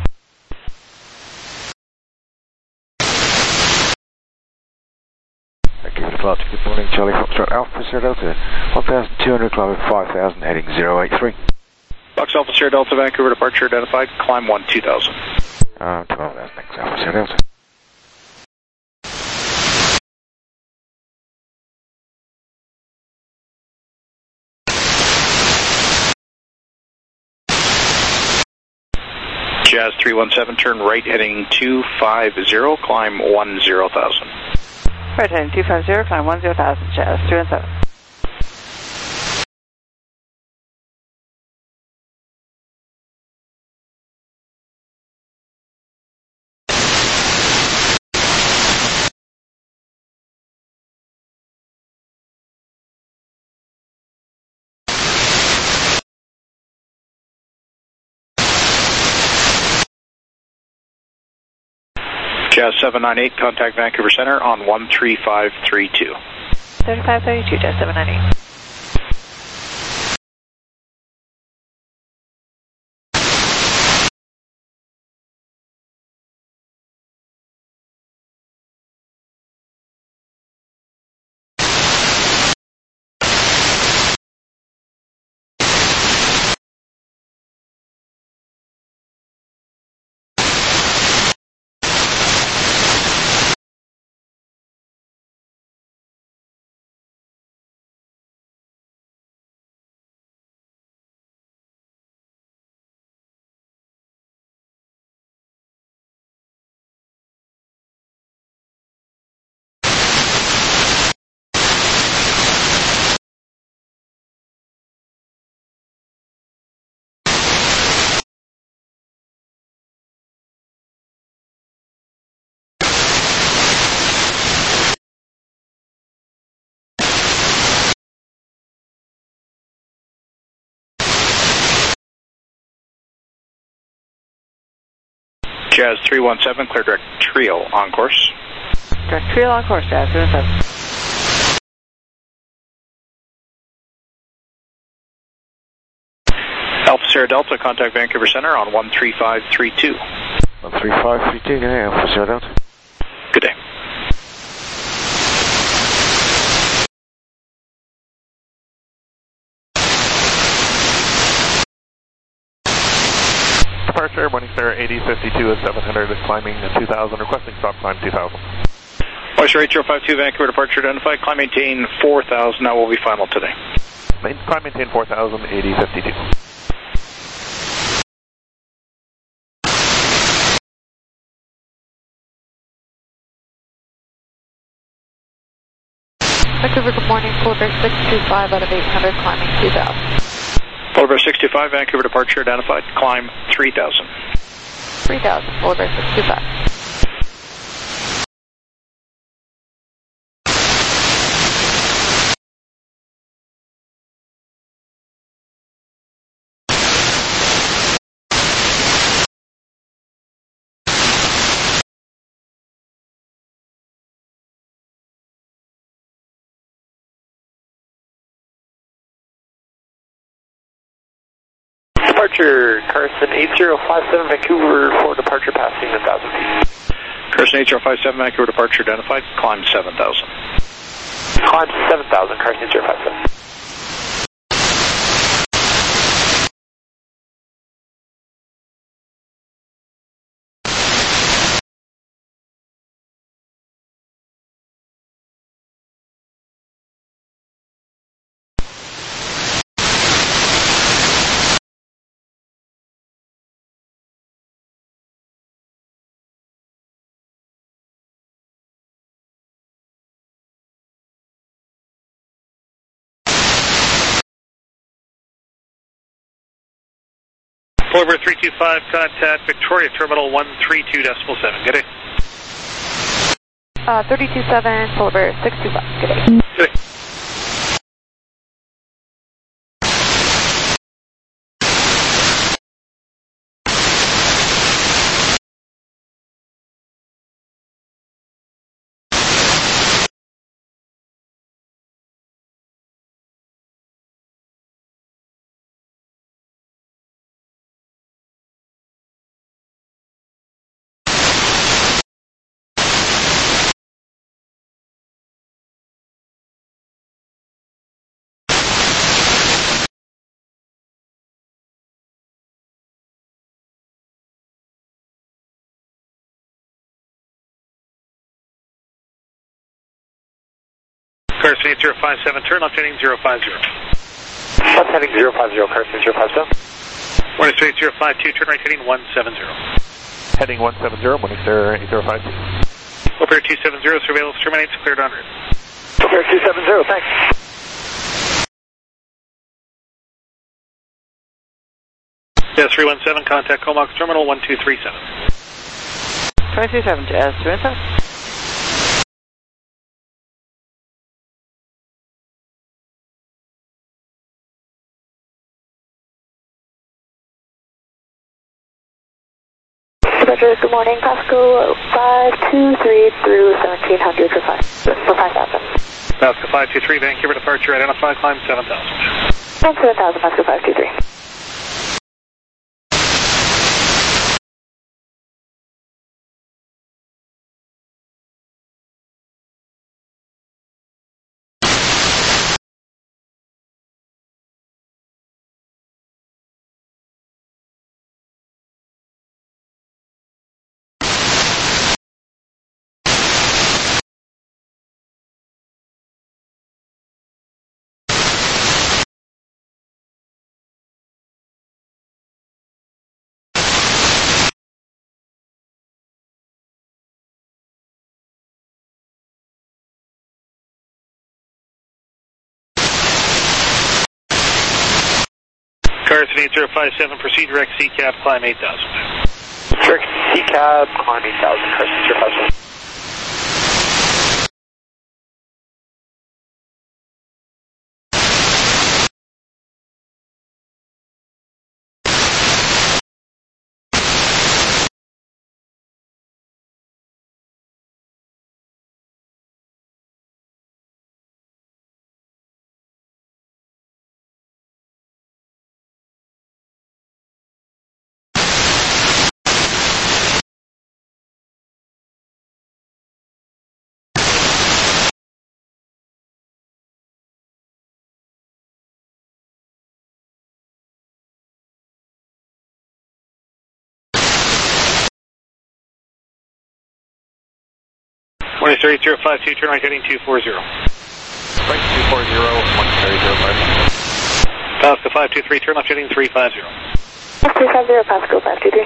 Vancouver departure, good morning, Charlie Foxtrot Alpha Sierra Delta, one thousand two hundred, climbing five thousand, heading zero eight three. Box Alpha Sierra Delta, Vancouver departure identified, climb one two thousand. Uh, twelve thousand, thanks, Alpha Sierra Delta. Jazz three one seven, turn right heading two five zero, climb one zero thousand. Right heading two five zero, climb one zero thousand, Jazz, three one seven. Jazz seven nine eight, contact Vancouver Center on one three five three two. thirty-five thirty-two, Jazz seven nine eight. Jazz three one seven, clear direct trio on course. Direct trio on course, Jazz three one seven. Alpha Sierra Delta, contact Vancouver Center on one three five three two. one three five three two, good day, Alpha Sierra Delta. Good day. Departure, Morning Star eighty fifty-two at seven hundred, climbing two thousand, requesting stop climb two thousand. Oyster eight zero five two, Vancouver departure identified, climb maintain four thousand, that will be final today. Main, climb maintain four thousand, eighty fifty-two. Vancouver, good morning, Polar six two five out of eight hundred, climbing two thousand. Polar six two five, Vancouver departure identified, climb three thousand. three thousand, Polar six two five. Departure, Carson eight zero five seven, Vancouver for departure passing one thousand feet. Carson eight zero five seven, Vancouver departure identified, climb seven thousand. Climb seven thousand, Carson eight zero five seven. Polar three two five, contact Victoria Terminal one three two decimal seven. Good day. Uh, thirty-two seven, Polar six two five. Good day. Good day. Carson eight zero five seven, turn left heading zero five zero. Left heading zero five zero, Carson zero five seven. Morning Star eight zero five two, turn right heading one seven zero. Heading one seven zero, Morning Star eight zero five two. Operation two seven zero, surveillance terminates, cleared en route. Operation two seven zero, thanks. Jazz three one seven, contact Comox Terminal one two three seven. twenty-two seven, Jazz three one seven. Good morning, Pasco five two three through seventeen hundred for five for five thousand. Pasco five two three, Vancouver departure identified, climb seven thousand. Climb seven thousand, Pasco five two three. Carson eight zero five seven, proceed direct C CAB, climb eight thousand. Direct C CAB, climb eight thousand, Carson zero five seven. one three zero five two, turn right heading two four zero. Right, two four zero, one three zero five. Pasco five two three, turn left heading three five zero. three five zero, Pasco five two three.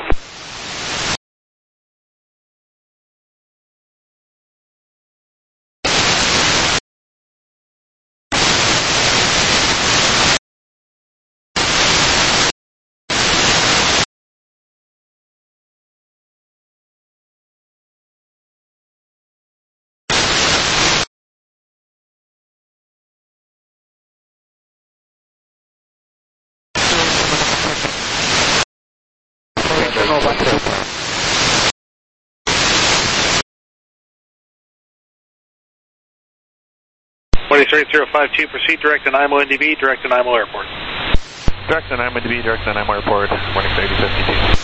one three zero five two, proceed direct to Nanaimo N D B, direct to Nanaimo Airport. Direct to Nanaimo N D B, direct to Nanaimo Airport, morning eighty fifty-two.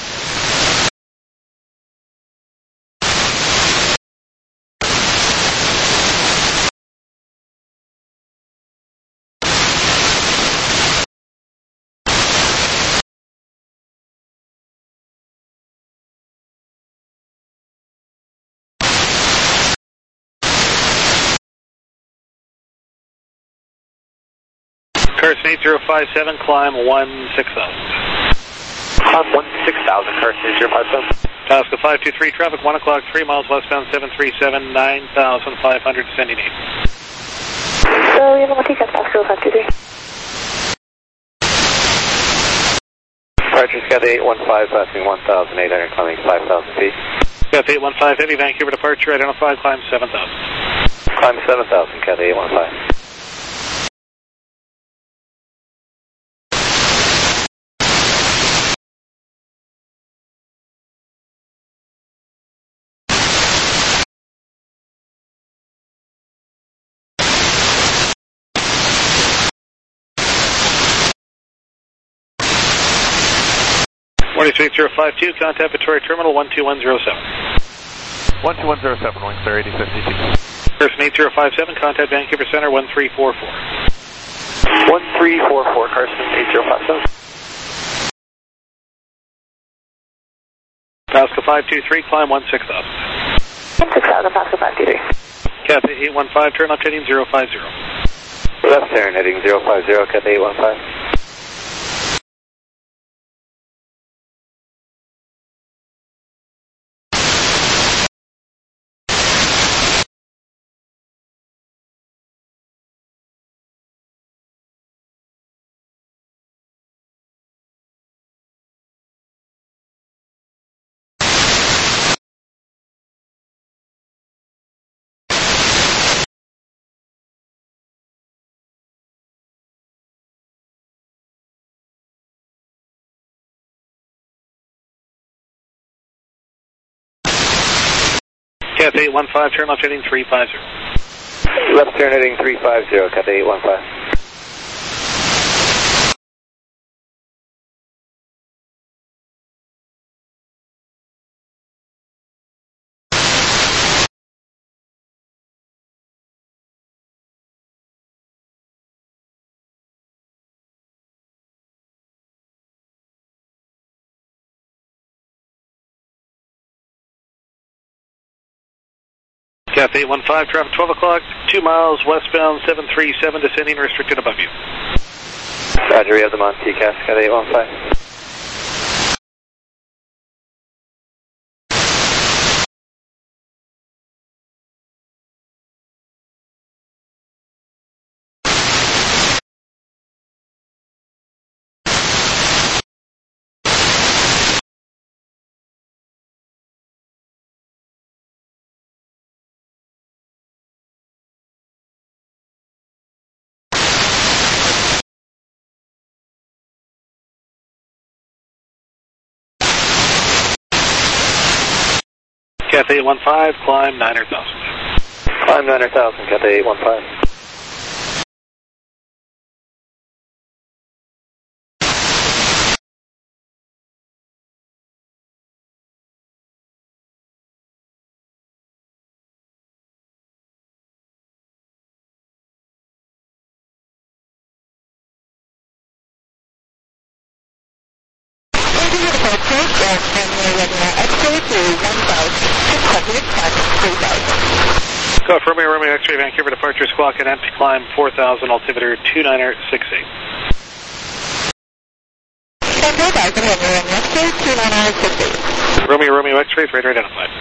Carson eight zero five seven, climb one six thousand. Climb one six thousand, Carson eight zero five seven. Pasco five two three, traffic one o'clock, three miles westbound, seven three seven, nine thousand five hundred, descending eight. So we have a T C A S Pasco five two three. Departure Scout eight one five, passing one thousand eight hundred, climbing five thousand feet. Scout eight one five, heavy Vancouver departure, identified, climb seven thousand. Climb seven thousand, Scout eight one five. one three zero five two, contact Victoria Terminal one two one zero seven. one two one zero seven, wing clear eighty fifty-two. Person eight zero five seven, contact Vancouver Center one three four four. one three four four, Carson eight zero five seven. Pasco five two three, climb one six thousand. one six thousand, Pasco five two three. Cathay eight one five, turn left heading zero five zero. Left turn heading zero five zero, Cathay eight one five. Cathay eight one five, turn left heading three five zero. Left turn heading three five zero, Cathay eight one five. Cathay eight one five, traffic twelve o'clock, two miles westbound, seven three seven, descending, restricted above you. Roger, we have them on T C A S, Cathay eight one five. Cathay eight one five, climb nine hundred thousand. Climb nine hundred thousand, Cathay eight one five. Exit to one thousand six hundred, three thousand. Golf Romeo, Romeo X-ray, Vancouver departure, squawk and empty climb four thousand, altimeter two nine six eight. Romeo, Romeo X-ray, radar identified.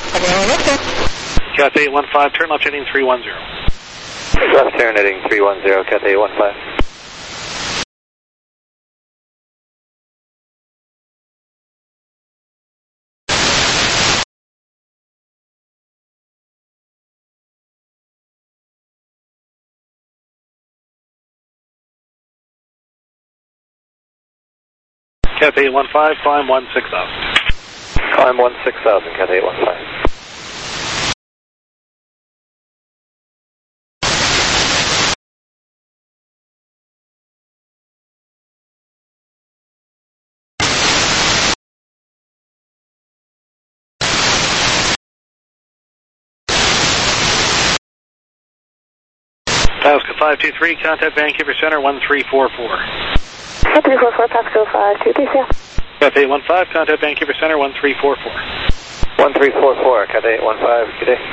Cat eight one five, turn left heading three one zero. Left turn heading three one zero, Cat eight one five. Cat eight one five, climb one six thousand. Climb one six thousand, Cat eight one five. Pasco five two three, contact Vancouver Center one three four four. one three four four, Pasco five two three, yeah. Cat eight one five, contact Vancouver Center one three four four. one three four four, Cat eight one five, good day.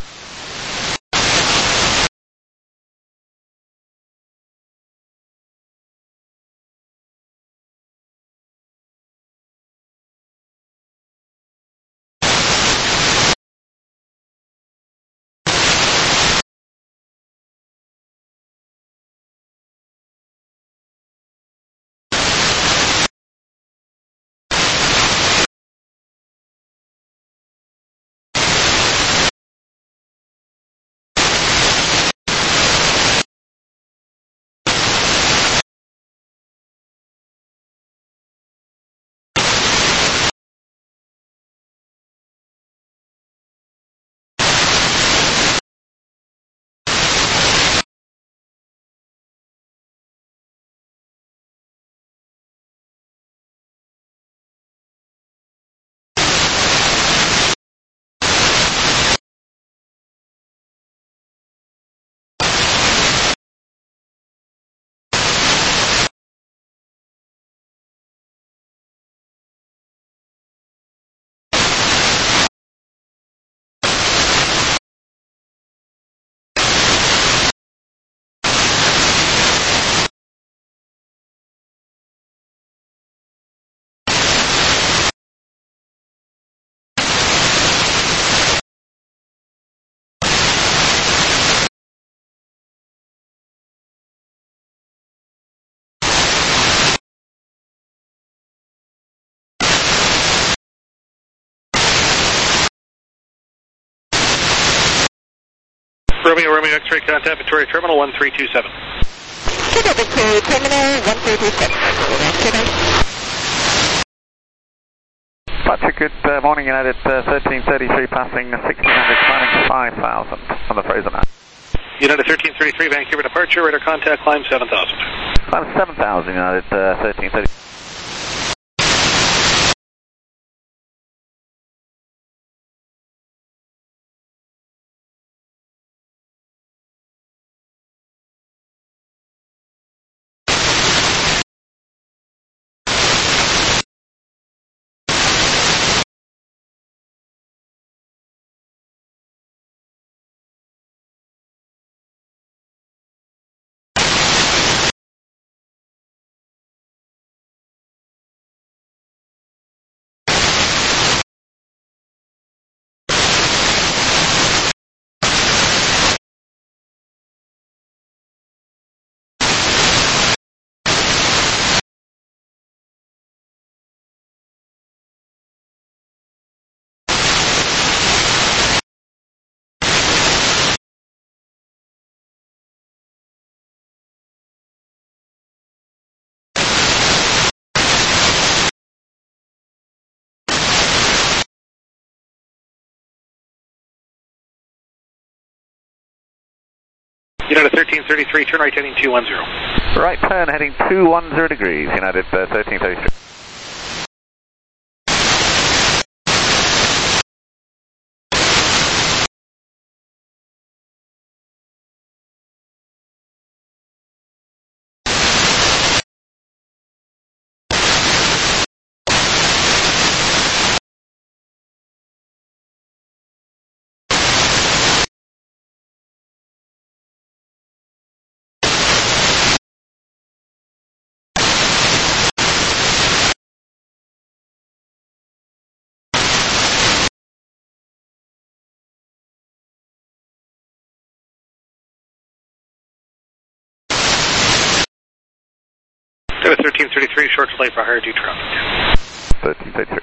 Romeo, Romeo X-ray, contact Victoria Terminal one three two seven. Victoria Terminal one three two seven. Patrick, good uh, morning, United uh, thirteen thirty-three, passing sixteen hundred, climbing five thousand on the Fraser nine. United thirteen thirty-three, Vancouver departure, radar contact, climb seven thousand. Climb seven thousand, United uh, thirteen thirty. United thirteen thirty-three, turn right heading two one zero. Right turn heading two one zero degrees, United uh, thirteen thirty-three. thirteen thirty-three, short delay for higher due traffic. thirteen thirty-three.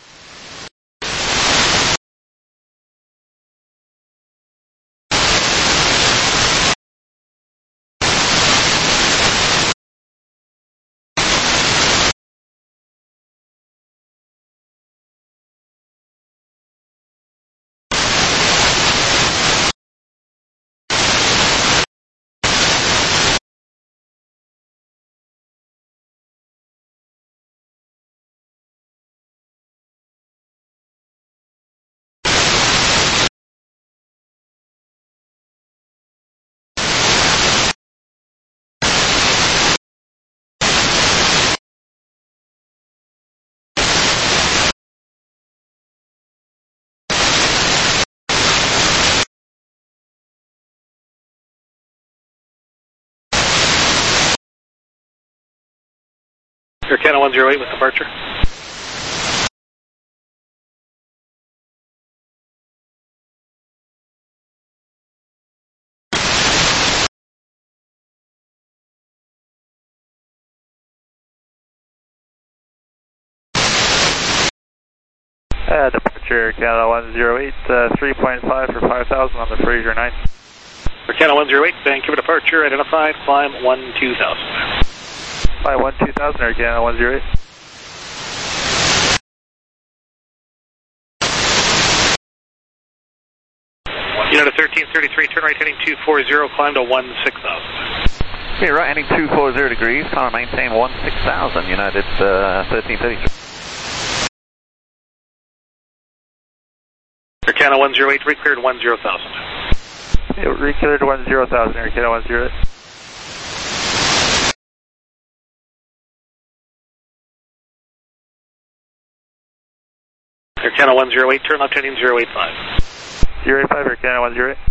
Air Canada one zero eight with departure. Uh, departure Air Canada one zero eight, uh, three point five for five thousand on the Fraser nine. Air Canada one zero eight, Vancouver departure, identified, climb one two thousand. Fly one two thousand, Air Canada one zero eight. United thirteen thirty-three, turn right heading two four zero, climb to one six thousand. Okay, right heading two four zero degrees, climb and maintain one six thousand, United uh, thirteen thirty-three. Air Canada one zero eight, recleared one zero thousand. Yeah, recleared one zero thousand, Air Canada one zero eight. Air Canada one zero eight, turn left heading zero eight five. zero eight five, Air Canada one zero eight.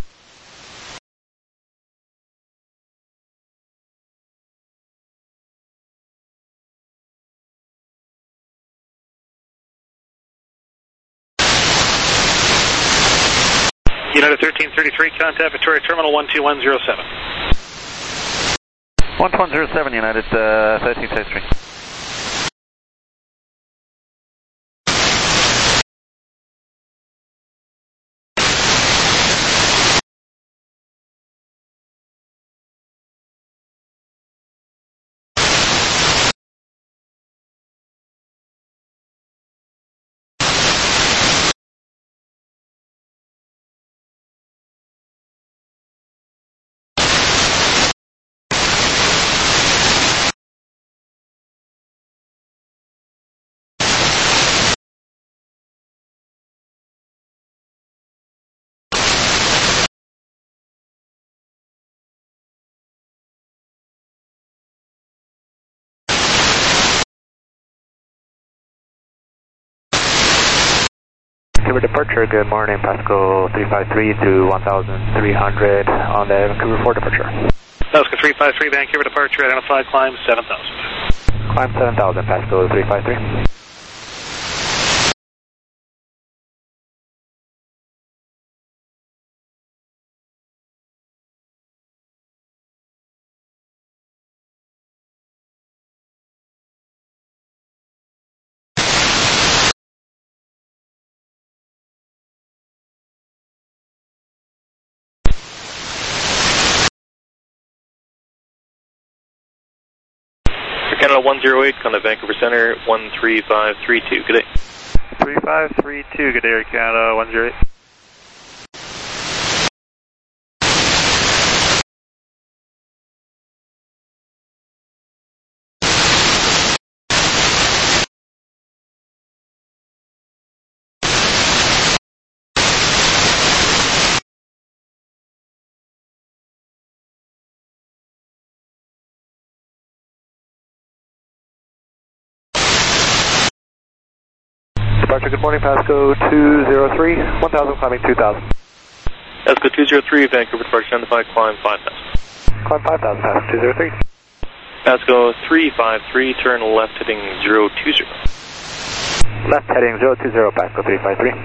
United thirteen thirty-three, contact Victoria Terminal one two one zero seven. one two one zero seven, United uh, thirteen thirty-three. Vancouver departure, good morning, Pasco three five three to one thousand three hundred on the Vancouver four departure. Pasco three five three, Vancouver departure, identified, climb seven thousand. Climb seven thousand, Pasco three five three. Canada one zero eight on the Vancouver Center, one three five three two, good day. three five three two, good day, Air Canada one zero eight. Departure, good morning, Pasco two zero three, one thousand, climbing two thousand. Pasco two zero three, Vancouver departure, identified, climb five thousand. Climb five thousand, Pasco two zero three. Pasco three five three, turn left heading zero two zero. Left heading zero two zero, Pasco three five three.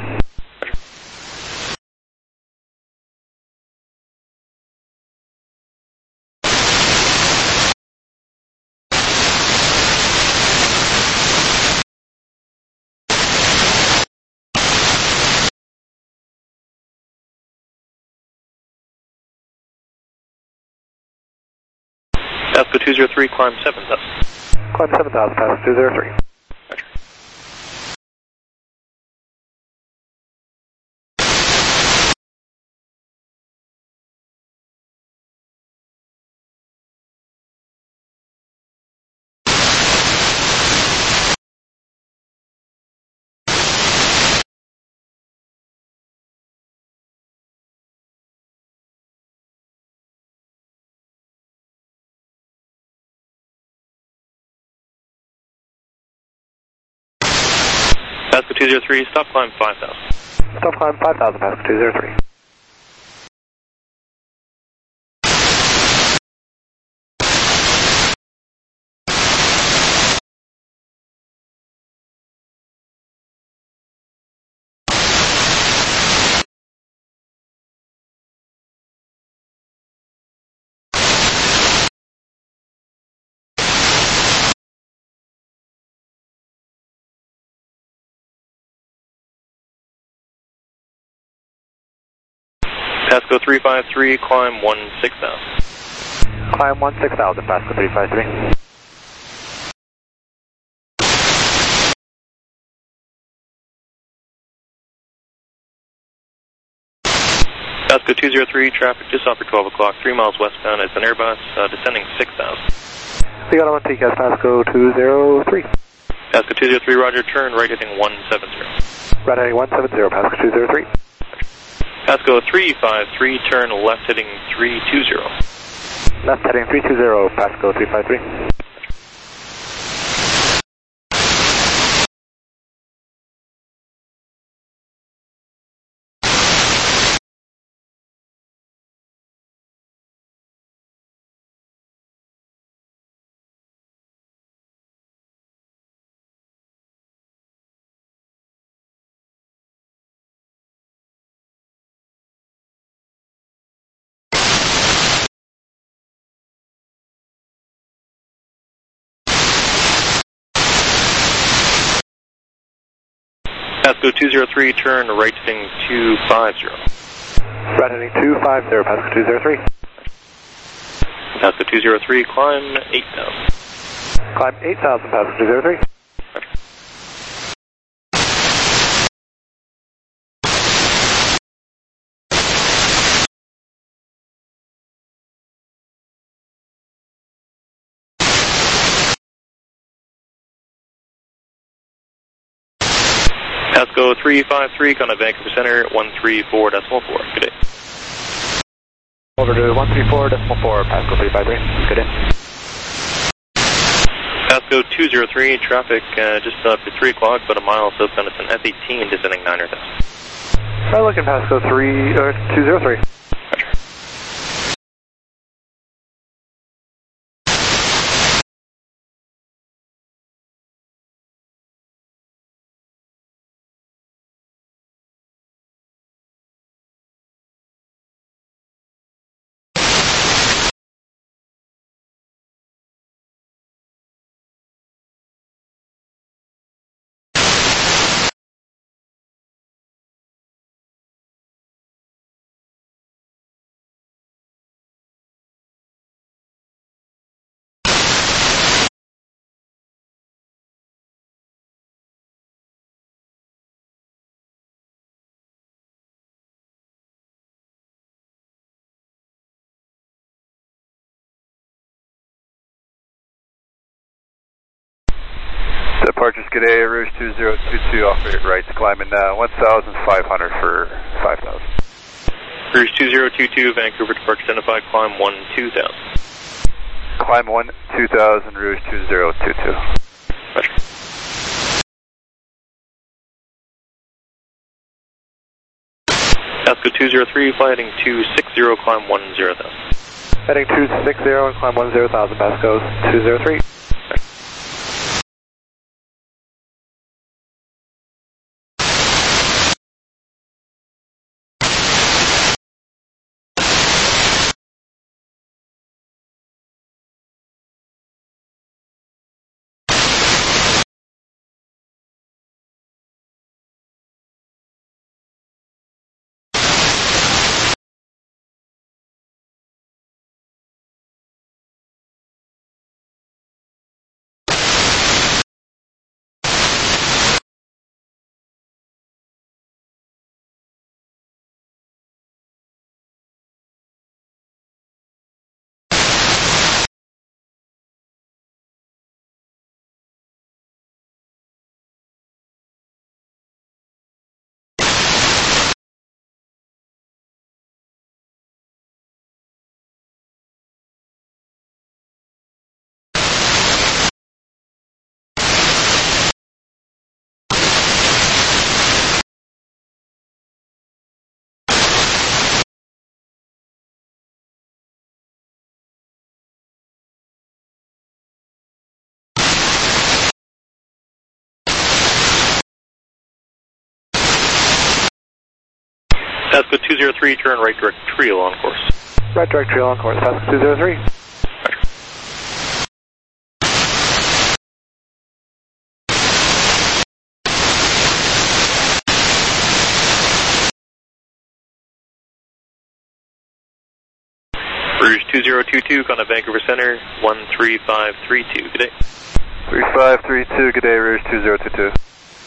Pasco two zero three, climb seven thousand. Climb seven thousand, Pasco two zero three. Pasco two zero three, stop climb five thousand. Stop climb five thousand, Pasco two zero three. Pasco three five three, climb one six thousand. Climb one six thousand, Pasco three five three. Pasco two zero three, traffic just off for twelve o'clock, three miles westbound. It's an Airbus, uh, descending six thousand. We got on T C A S Pasco two zero three. Pasco two zero three, roger, turn right heading one seven zero. Right heading one seven zero, Pasco two zero three. Pasco three five three, turn left heading three two zero. Left heading three two zero, Pasco three five three. Pasco two zero three, turn right heading two five zero. Right heading two five zero, Pasco two zero three. Pasco two zero three, climb eight thousand. Climb eight thousand, Pasco two zero three. Pasco three five three, kind of Vancouver Center, one three four decimal four. Good day. Over to one three four decimal four, Pasco three five three. Good day. Pasco two zero three, traffic uh, just up to three o'clock, about a mile southbound. It's an F eighteen descending niner thousand. Right looking Pasco three, or two zero three. Departure Skidday, Rouge two zero two two, off right, climbing uh, one thousand five hundred for five thousand. Rouge two zero two two, Vancouver departure identified, climb one two thousand. Climb one two thousand, Rouge two zero two two. Roger. Pasco two zero three, fly heading two six zero, climb one zero thousand. Heading two six zero and climb one zero thousand, Pasco two zero three. Pasco two zero three, turn right direct trail on course. Right direct trail on course, Pasco two zero three. Rouge two zero two two, contact Vancouver Center, one three five three two, good day. three five three two, good day, Rouge two zero two two.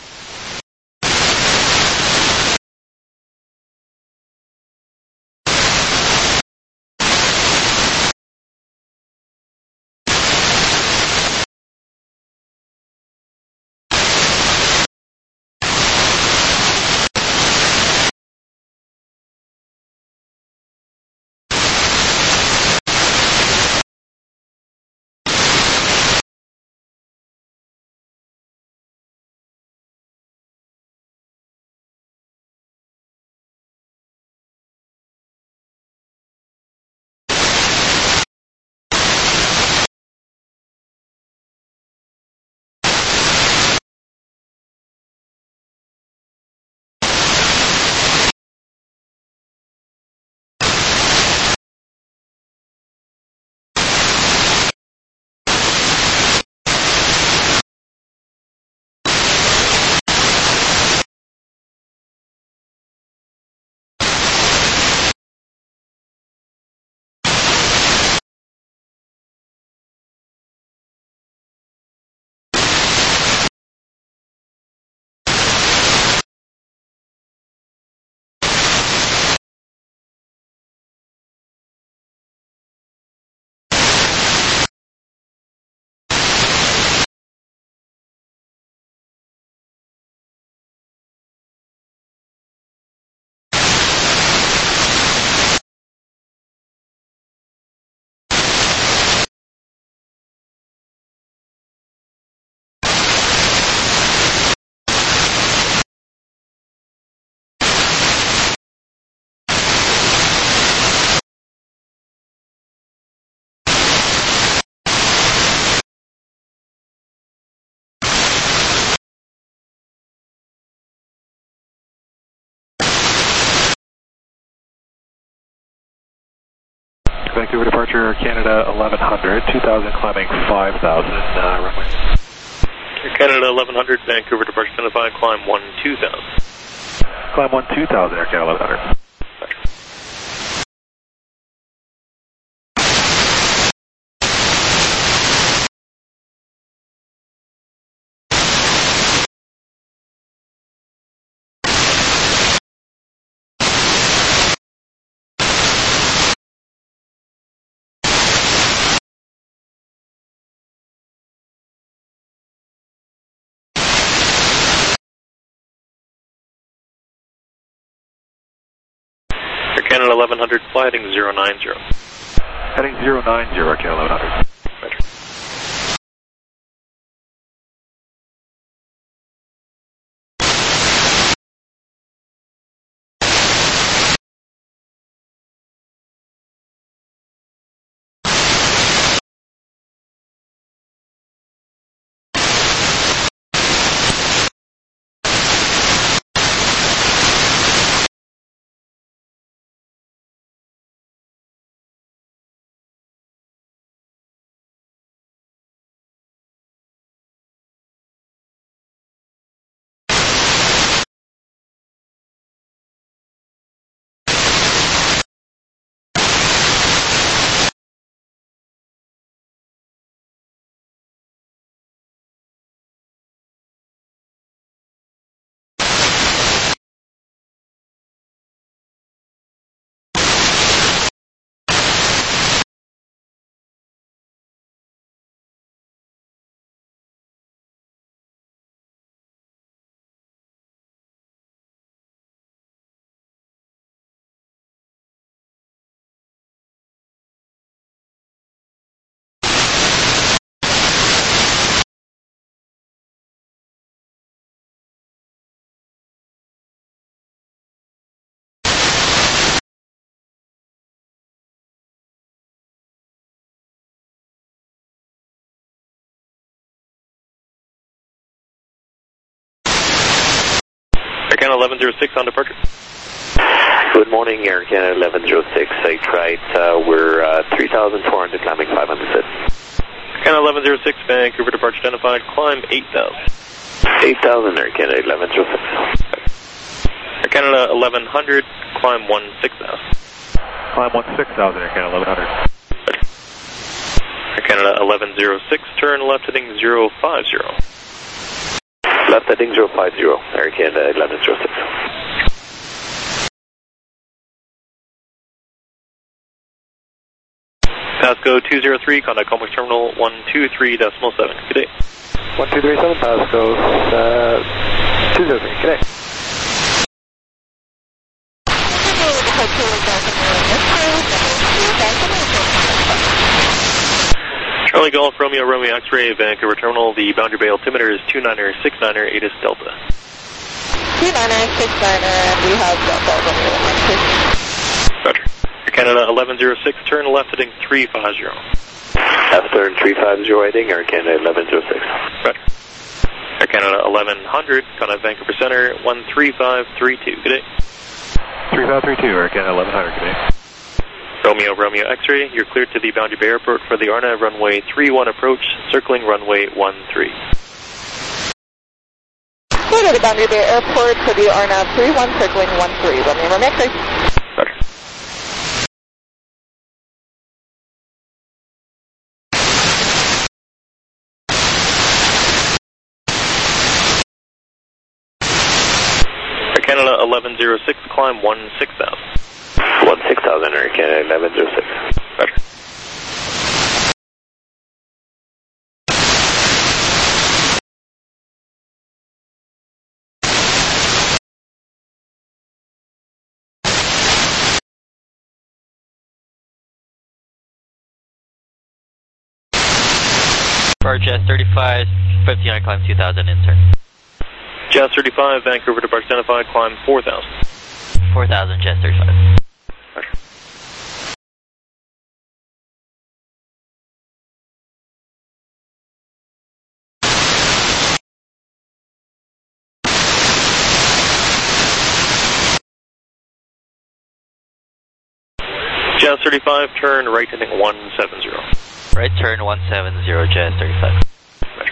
Vancouver departure, Canada eleven hundred, two thousand climbing five thousand, uh, runway. Canada eleven hundred, Vancouver departure identified, climb one two thousand. Climb one two thousand, Air Canada eleven hundred. Canada eleven hundred, fly heading zero nine zero. Heading zero nine zero, Canada eleven hundred. Roger. Canada eleven zero six on departure. Good morning, Air Canada eleven oh six, eight right. Uh, we're uh, three thousand four hundred, climbing five hundred feet. Canada eleven oh six, Vancouver departure identified, climb eight thousand. eight thousand, Air Canada eleven oh six. Air Canada eleven hundred, climb one six thousand. Climb one six thousand, Air Canada eleven hundred. Air Canada eleven oh six, turn left heading zero five zero. Left heading zero five zero, Air Canada eleven oh six. Pasco two zero three, contact complex terminal one two three decimal seven. Good day. one two three seven, Pasco uh, two zero three. Good day. Charlie Golf, Romeo, Romeo X-ray, Vancouver terminal. The boundary bay altimeter is two niner six niner, eight is Delta. two niner six niner, and we have Delta Romeo X-ray. Roger. Air Canada eleven oh six, turn left heading three five zero. Left turn three five zero, heading Air Canada eleven oh six. Roger. Air Canada eleven hundred, contact Vancouver Center one three five three two. Good day. three five three two, Air Canada eleven hundred. Good day. Romeo, Romeo X-ray, you're cleared to the Boundary Bay Airport for the A R N A V runway three one approach, circling runway one three. Clear to the Boundary Bay Airport for the A R N A V three one, circling one three. Romeo, Romeo X-ray. Roger. Air Canada eleven oh six, climb one six thousand. one six thousand, Air Canada eleven oh six. Roger. For Jazz thirty-five, fifteen climb two thousand, intern. Jazz thirty-five, Vancouver departure identified, climb four thousand. four thousand, Jazz thirty-five. Roger. Jazz thirty-five, turn right heading one seven zero. Right turn one seven zero, Jazz thirty-five. Roger.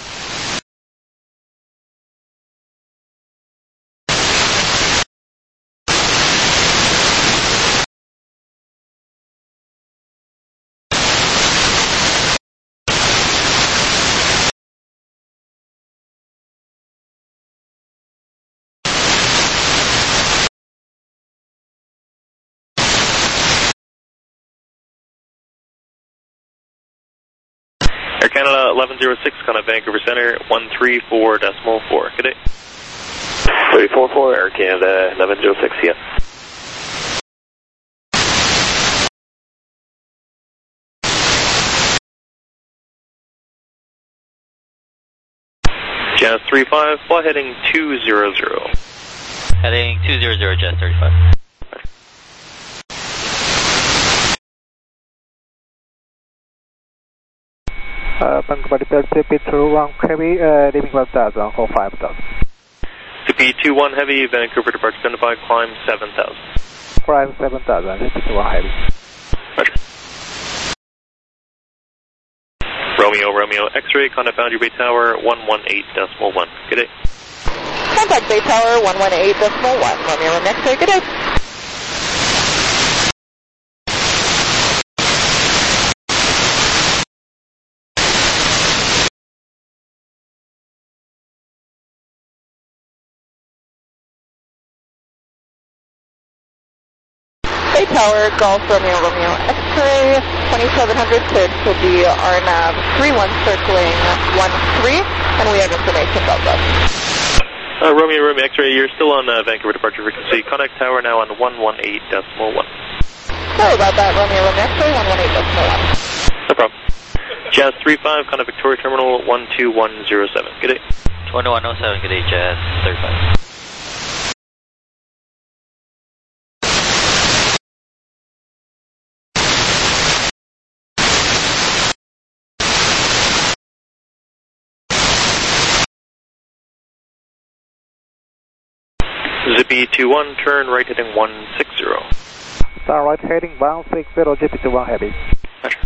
Air Canada eleven oh six, contact Vancouver Center one three four decimal four. Good day. three four four, Air Canada eleven oh six, yeah. Jazz thirty-five, fly heading two zero zero. Heading two zero zero, Jazz thirty-five. Uh, Vancouver departure C P two one heavy, uh, leaving one thousand, hold five thousand. C P two one heavy, Vancouver departure identified, climb seven thousand. Climb seven thousand, C P two one heavy. Roger. Romeo, Romeo X-ray, contact Boundary Bay Tower one one eight decimal one. Good day. Contact Bay Tower one one eight decimal one. Romeo, Romeo X-ray. Good day. Bay Tower, Golf, Romeo, Romeo, X-ray, twenty-seven hundred cleared to the A R N A V three one circling one three, and we have information about that. Uh, Romeo, Romeo X-ray, you're still on uh, Vancouver departure frequency. Contact tower now on one one eight decimal one. Sorry about that, Romeo, Romeo X-ray, one one eight decimal one. No problem. Jazz thirty-five, contact Victoria Terminal one two one zero seven. Good day. one one oh seven, good day, Jazz thirty-five. Zippy two one, turn right heading one six zero. Star right heading one six zero, Zippy two one heavy. Roger.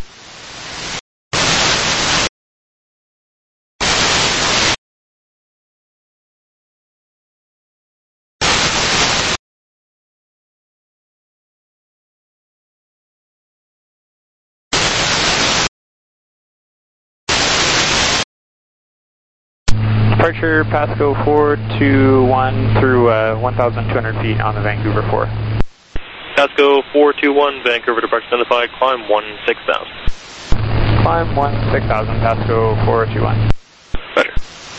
Departure Pasco four two one through uh, one thousand two hundred feet on the Vancouver four. Pasco four two one, Vancouver departure identified, climb one six thousand. Climb one six thousand, Pasco four two one. Roger.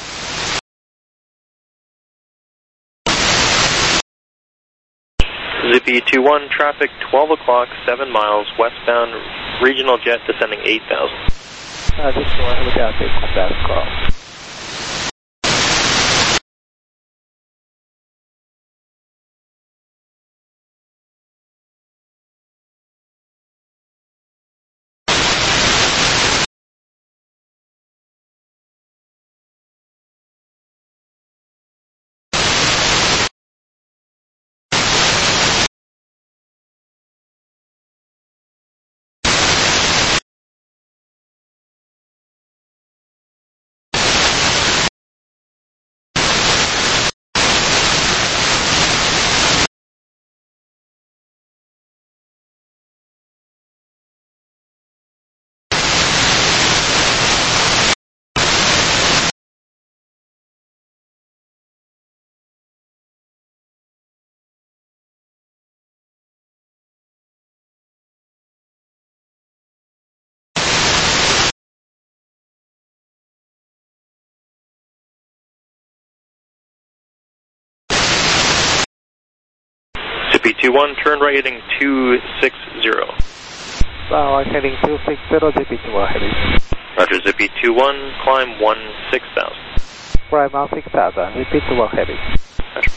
Zippy two one, traffic twelve o'clock, seven miles, westbound, regional jet descending eight thousand. Uh, just go ahead with that, take contact call. Zippy two one, turn right heading two six zero. Star right heading two six zero, Zippy two one heavy. Roger, Zippy two one, climb one six thousand. Climb one six thousand, Zippy two one heavy. Roger.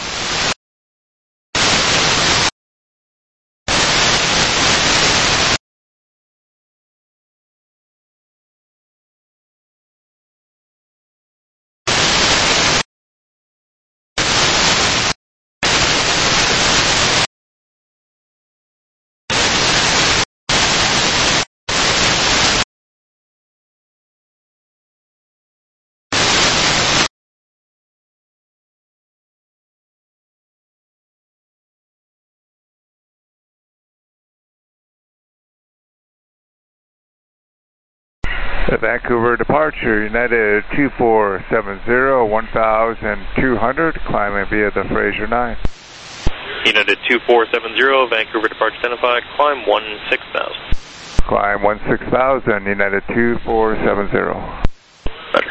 Vancouver departure, United two four seven zero, one thousand two hundred, climbing via the Fraser nine. United two four seven zero, Vancouver departure identified, climb one six thousand. Climb one six thousand, United two four seven zero. Roger.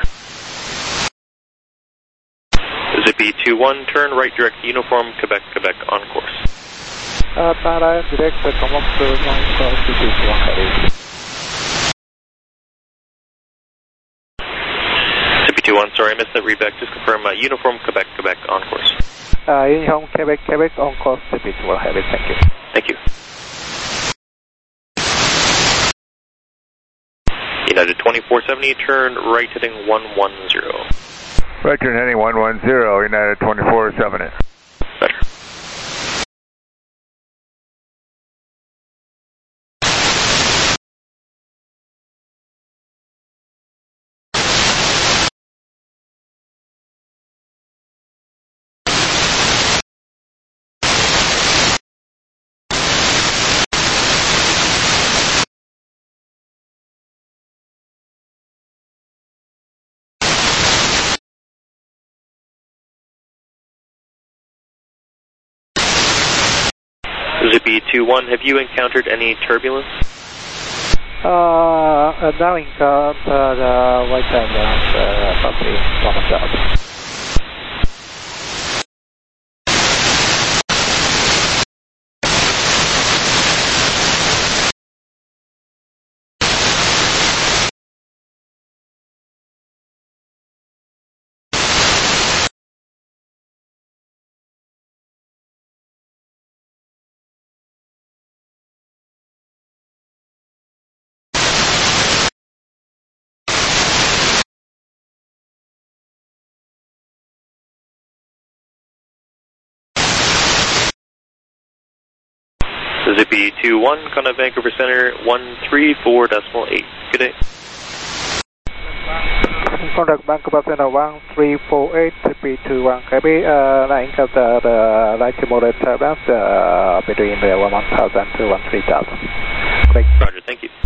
Zippy two one, turn right direct uniform, Quebec, Quebec on course. Uh, Tara, direct, come up to one call, Zippy two one heavy. Zippy two one, sorry, I missed that readback. Just confirm uh, uniform, Quebec, Quebec on course. Uh, uniform, Quebec, Quebec on course, Zippy two one heavy, thank you. Thank you. United twenty-four seventy, turn right heading one one zero. Right turn heading one one zero, United twenty-four seventy. Roger. Zippy two one, have you encountered any turbulence? Uh, uh now encounter uh, the white turbulence, uh, something from the south. Zippy two one, contact Vancouver Center, one three four decimal eight. Good day. Contact Vancouver Center one three four eight, Zippy two one, copy. Uh, I encounter the light model turbulence uh, between the one thousand to one three thousand. Great. Roger, thank you.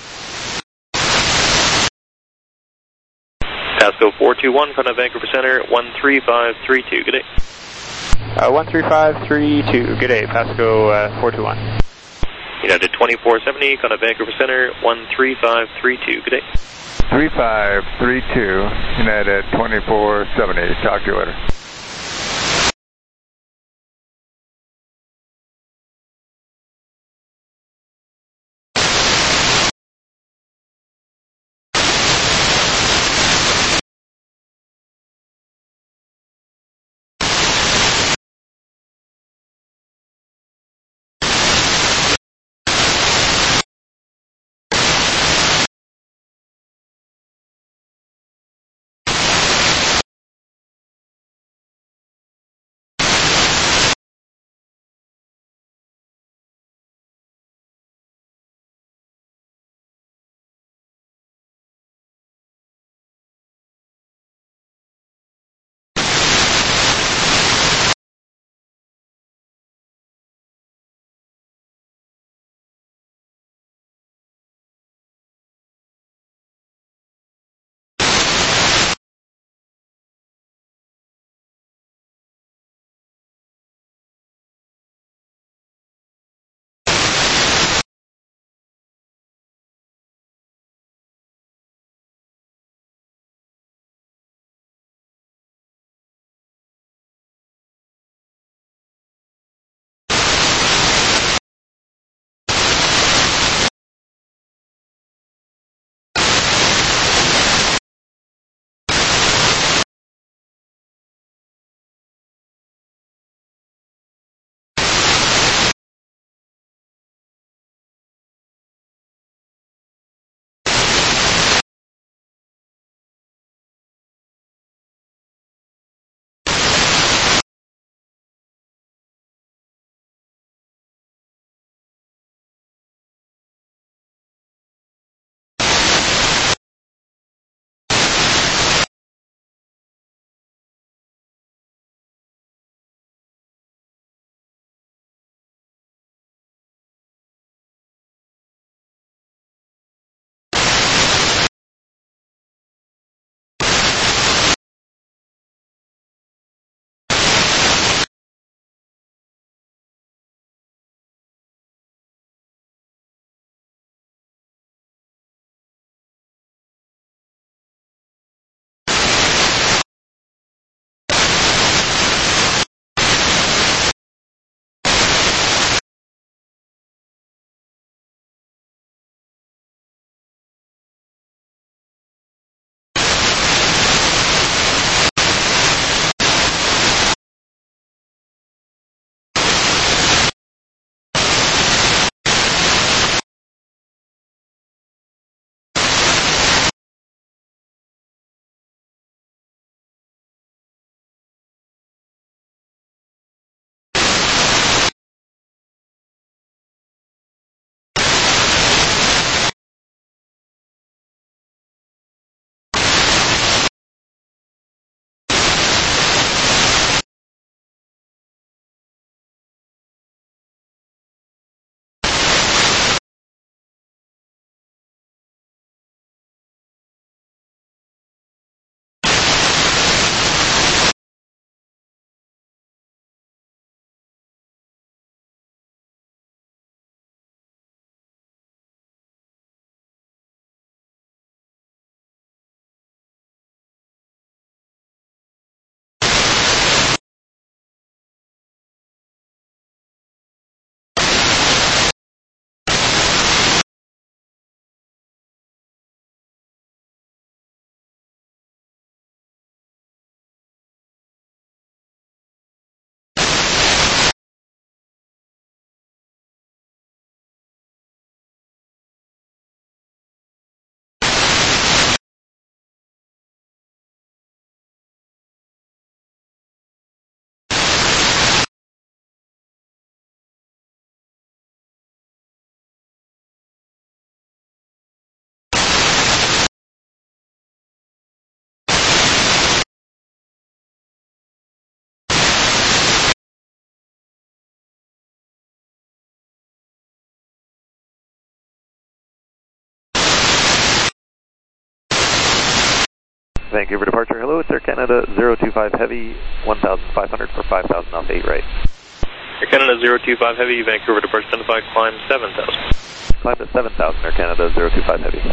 Pasco four two one, contact Vancouver Center, one three five three two. Good day. Uh, one three five three two. Good day, Pasco uh, four two one. United twenty-four seventy, contact Vancouver Center, one three five three two. Good day. three five three two, United twenty-four seventy. Talk to you later. Vancouver departure. Hello, it's Air Canada zero two five Heavy, one thousand five hundred for five thousand off eight right. Air Canada zero two five Heavy, Vancouver departure identified, climb seven thousand. Climb to seven thousand, Air Canada zero two five Heavy.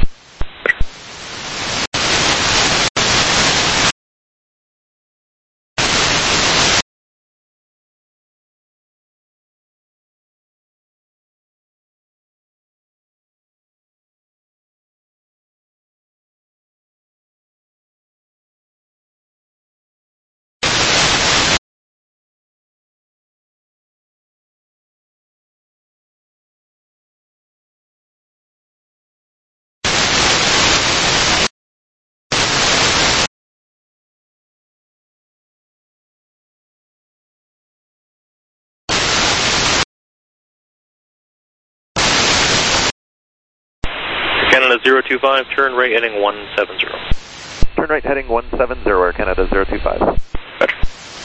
Canada zero two five, turn right heading one seven zero. Turn right heading one seven zero, Air Canada zero two five. Roger.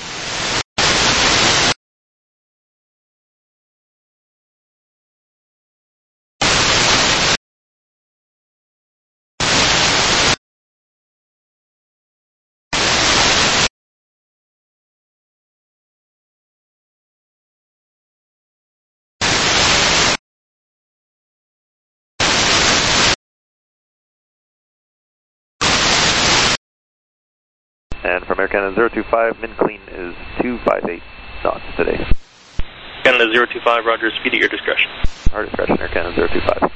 And from Air Canada zero two five, min clean is two five eight knots today. Canada zero two five, roger, speed at your discretion. Our discretion, Air Canada zero two five.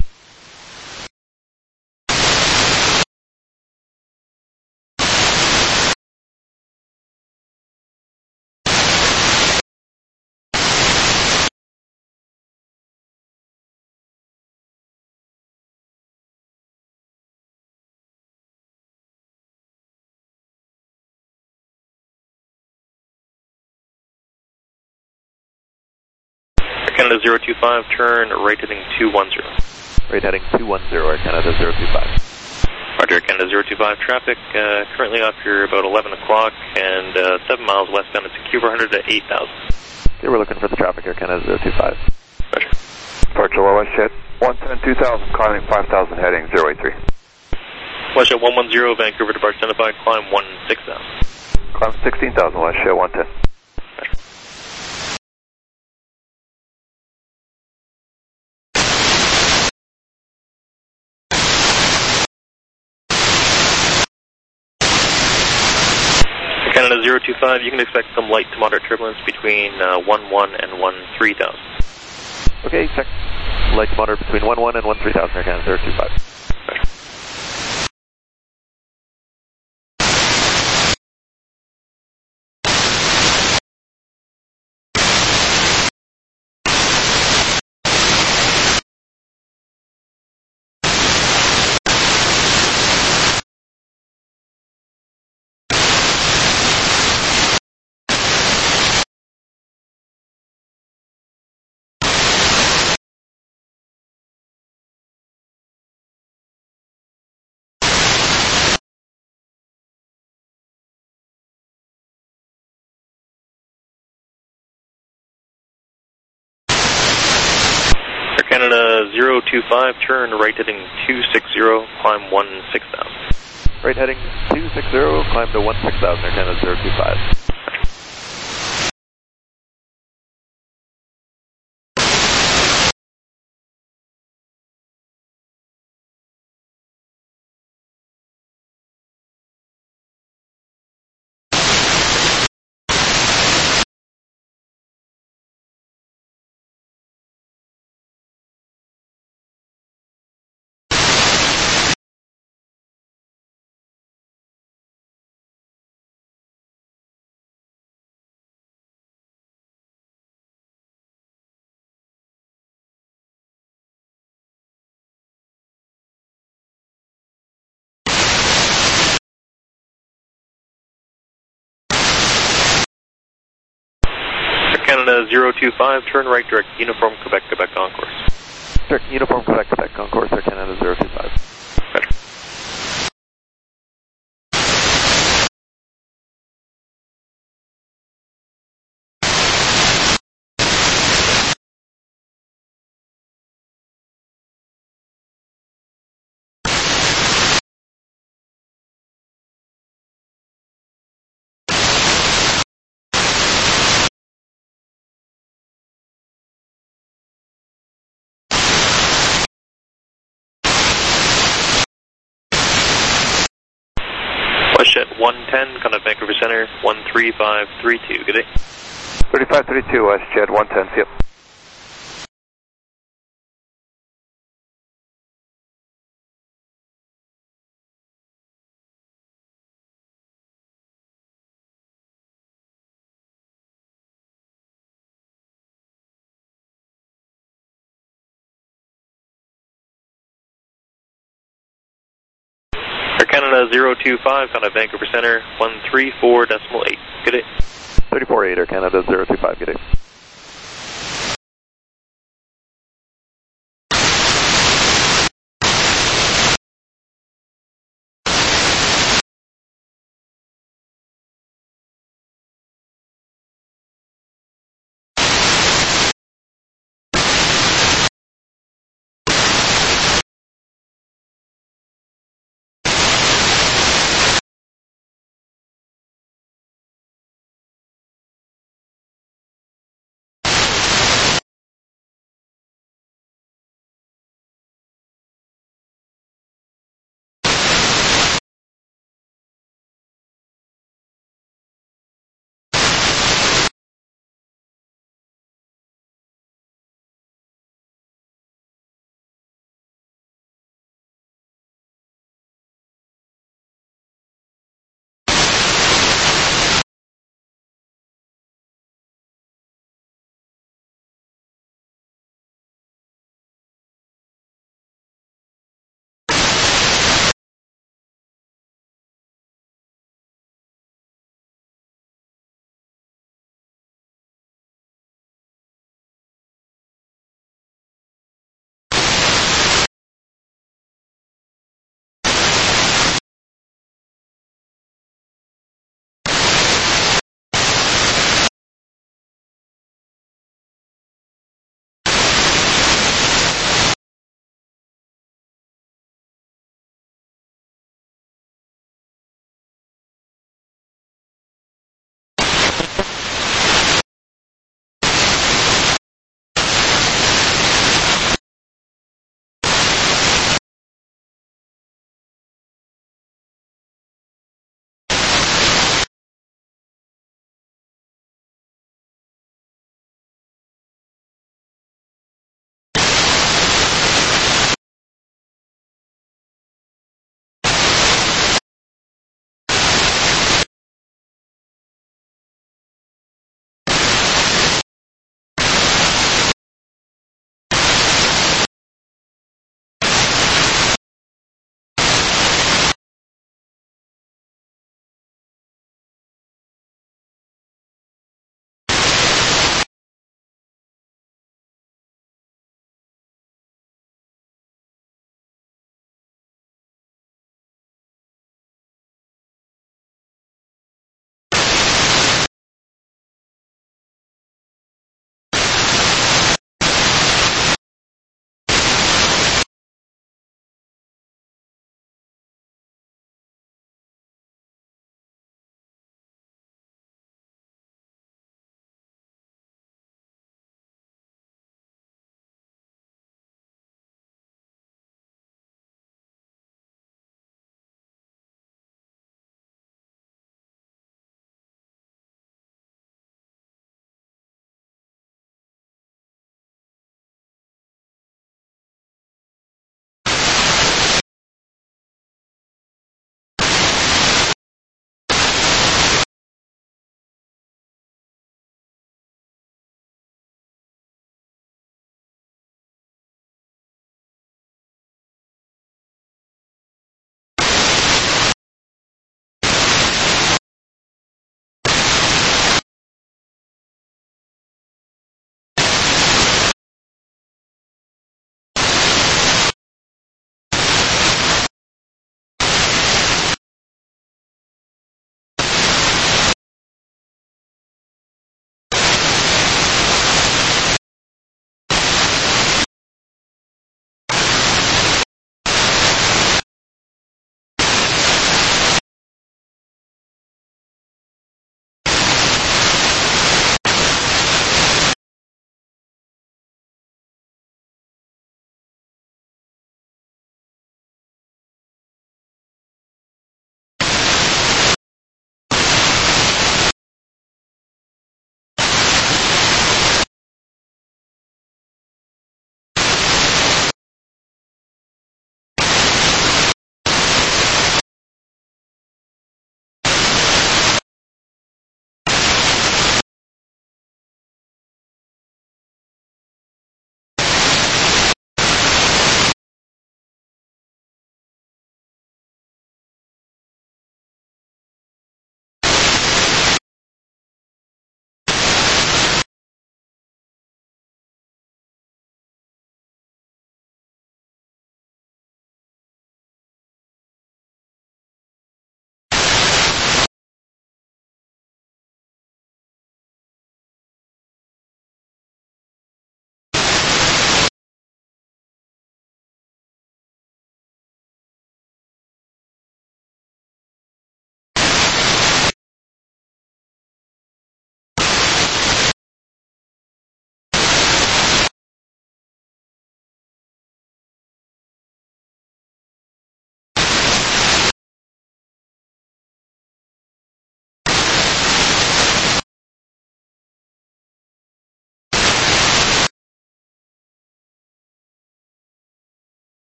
Canada zero two five, turn right heading two one zero. Right heading two one zero, Air Canada zero two five. Roger, Canada zero two five, traffic uh, currently up here about eleven o'clock and uh, seven miles westbound. It's a Q four hundred to eight thousand. Okay, we're looking for the traffic, Air Canada zero two five. Roger. Departure WestJet one ten two thousand, climbing five thousand, heading zero eight three. WestJet one one zero, Vancouver departure identified, climb one six thousand. Climb sixteen thousand, WestJet one ten. Roger. Canada zero two five, you can expect some light to moderate turbulence between uh, one one and one three thousand. Okay, check. Light to moderate between one one and one three thousand, Air Canada zero two five. Roger. Canada zero two five, turn right heading two six zero, climb one six thousand. Right heading two six zero, climb to one six thousand, Air Canada zero two five. Canada zero two five, turn right direct Uniform Quebec, Quebec Concourse. Direct Uniform Quebec, Quebec Concourse, Air Canada zero two five. one ten, contact Vancouver Center, one three five three two. Good day. thirty-five thirty-two, WestJet one ten, see you. Air Canada zero two five, contact Vancouver Center, one three four decimal eight. Good day. thirty-four eight, Air Canada zero two five, good day.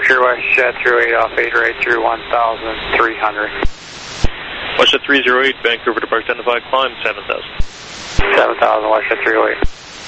Departure WestJet three oh eight off eight right through one thousand three hundred. WestJet three oh eight, Vancouver departure identified, climb seven thousand. seven thousand, WestJet three oh eight.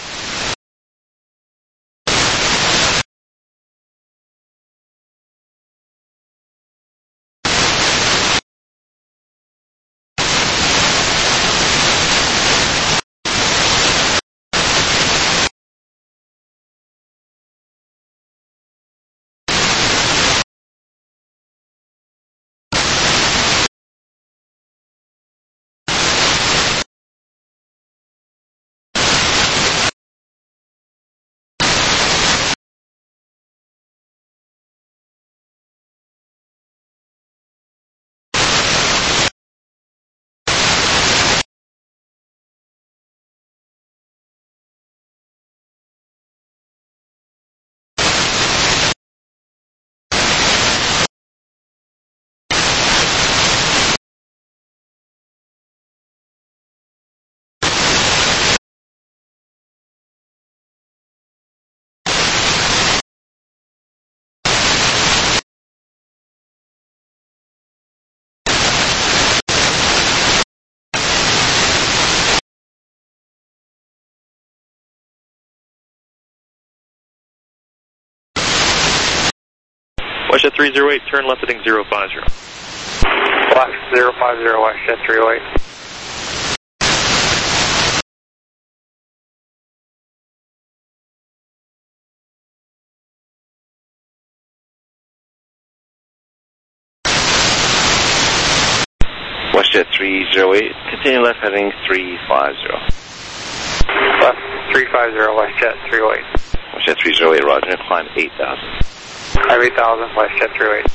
WestJet three oh eight, turn left heading zero five zero. Left zero five zero, WestJet three oh eight. WestJet three oh eight, continue left heading three five zero. Left three five zero, WestJet three oh eight. WestJet three oh eight, roger, climb eight thousand. Climb eight thousand, WestJet three oh eight.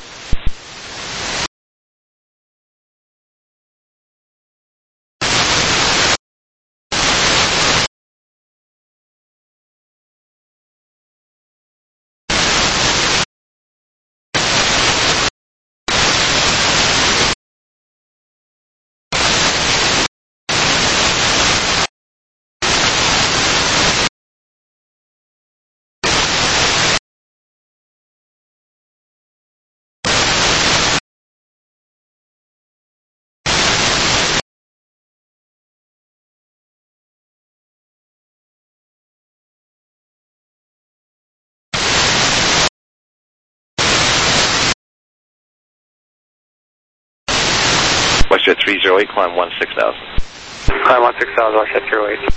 WestJet three oh eight, climb one six thousand. Climb one six thousand, WestJet three oh eight.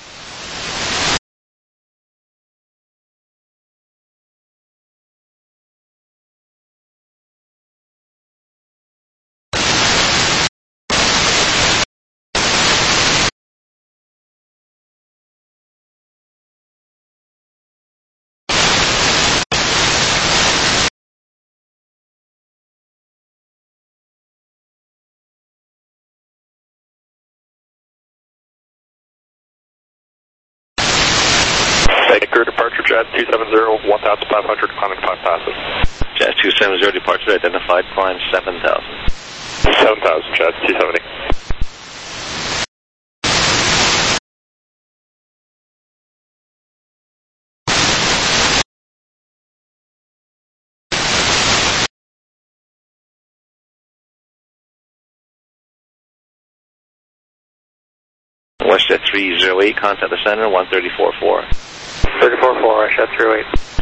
Vancouver departure, Jet two seven zero, one thousand five hundred, climbing five passes. Jet two seven zero, departure identified, climb seven thousand. seven thousand, Jet two seventy. WestJet three oh eight, contact the center, one thirty-four point four. thirty-four point four, WestJet three oh eight.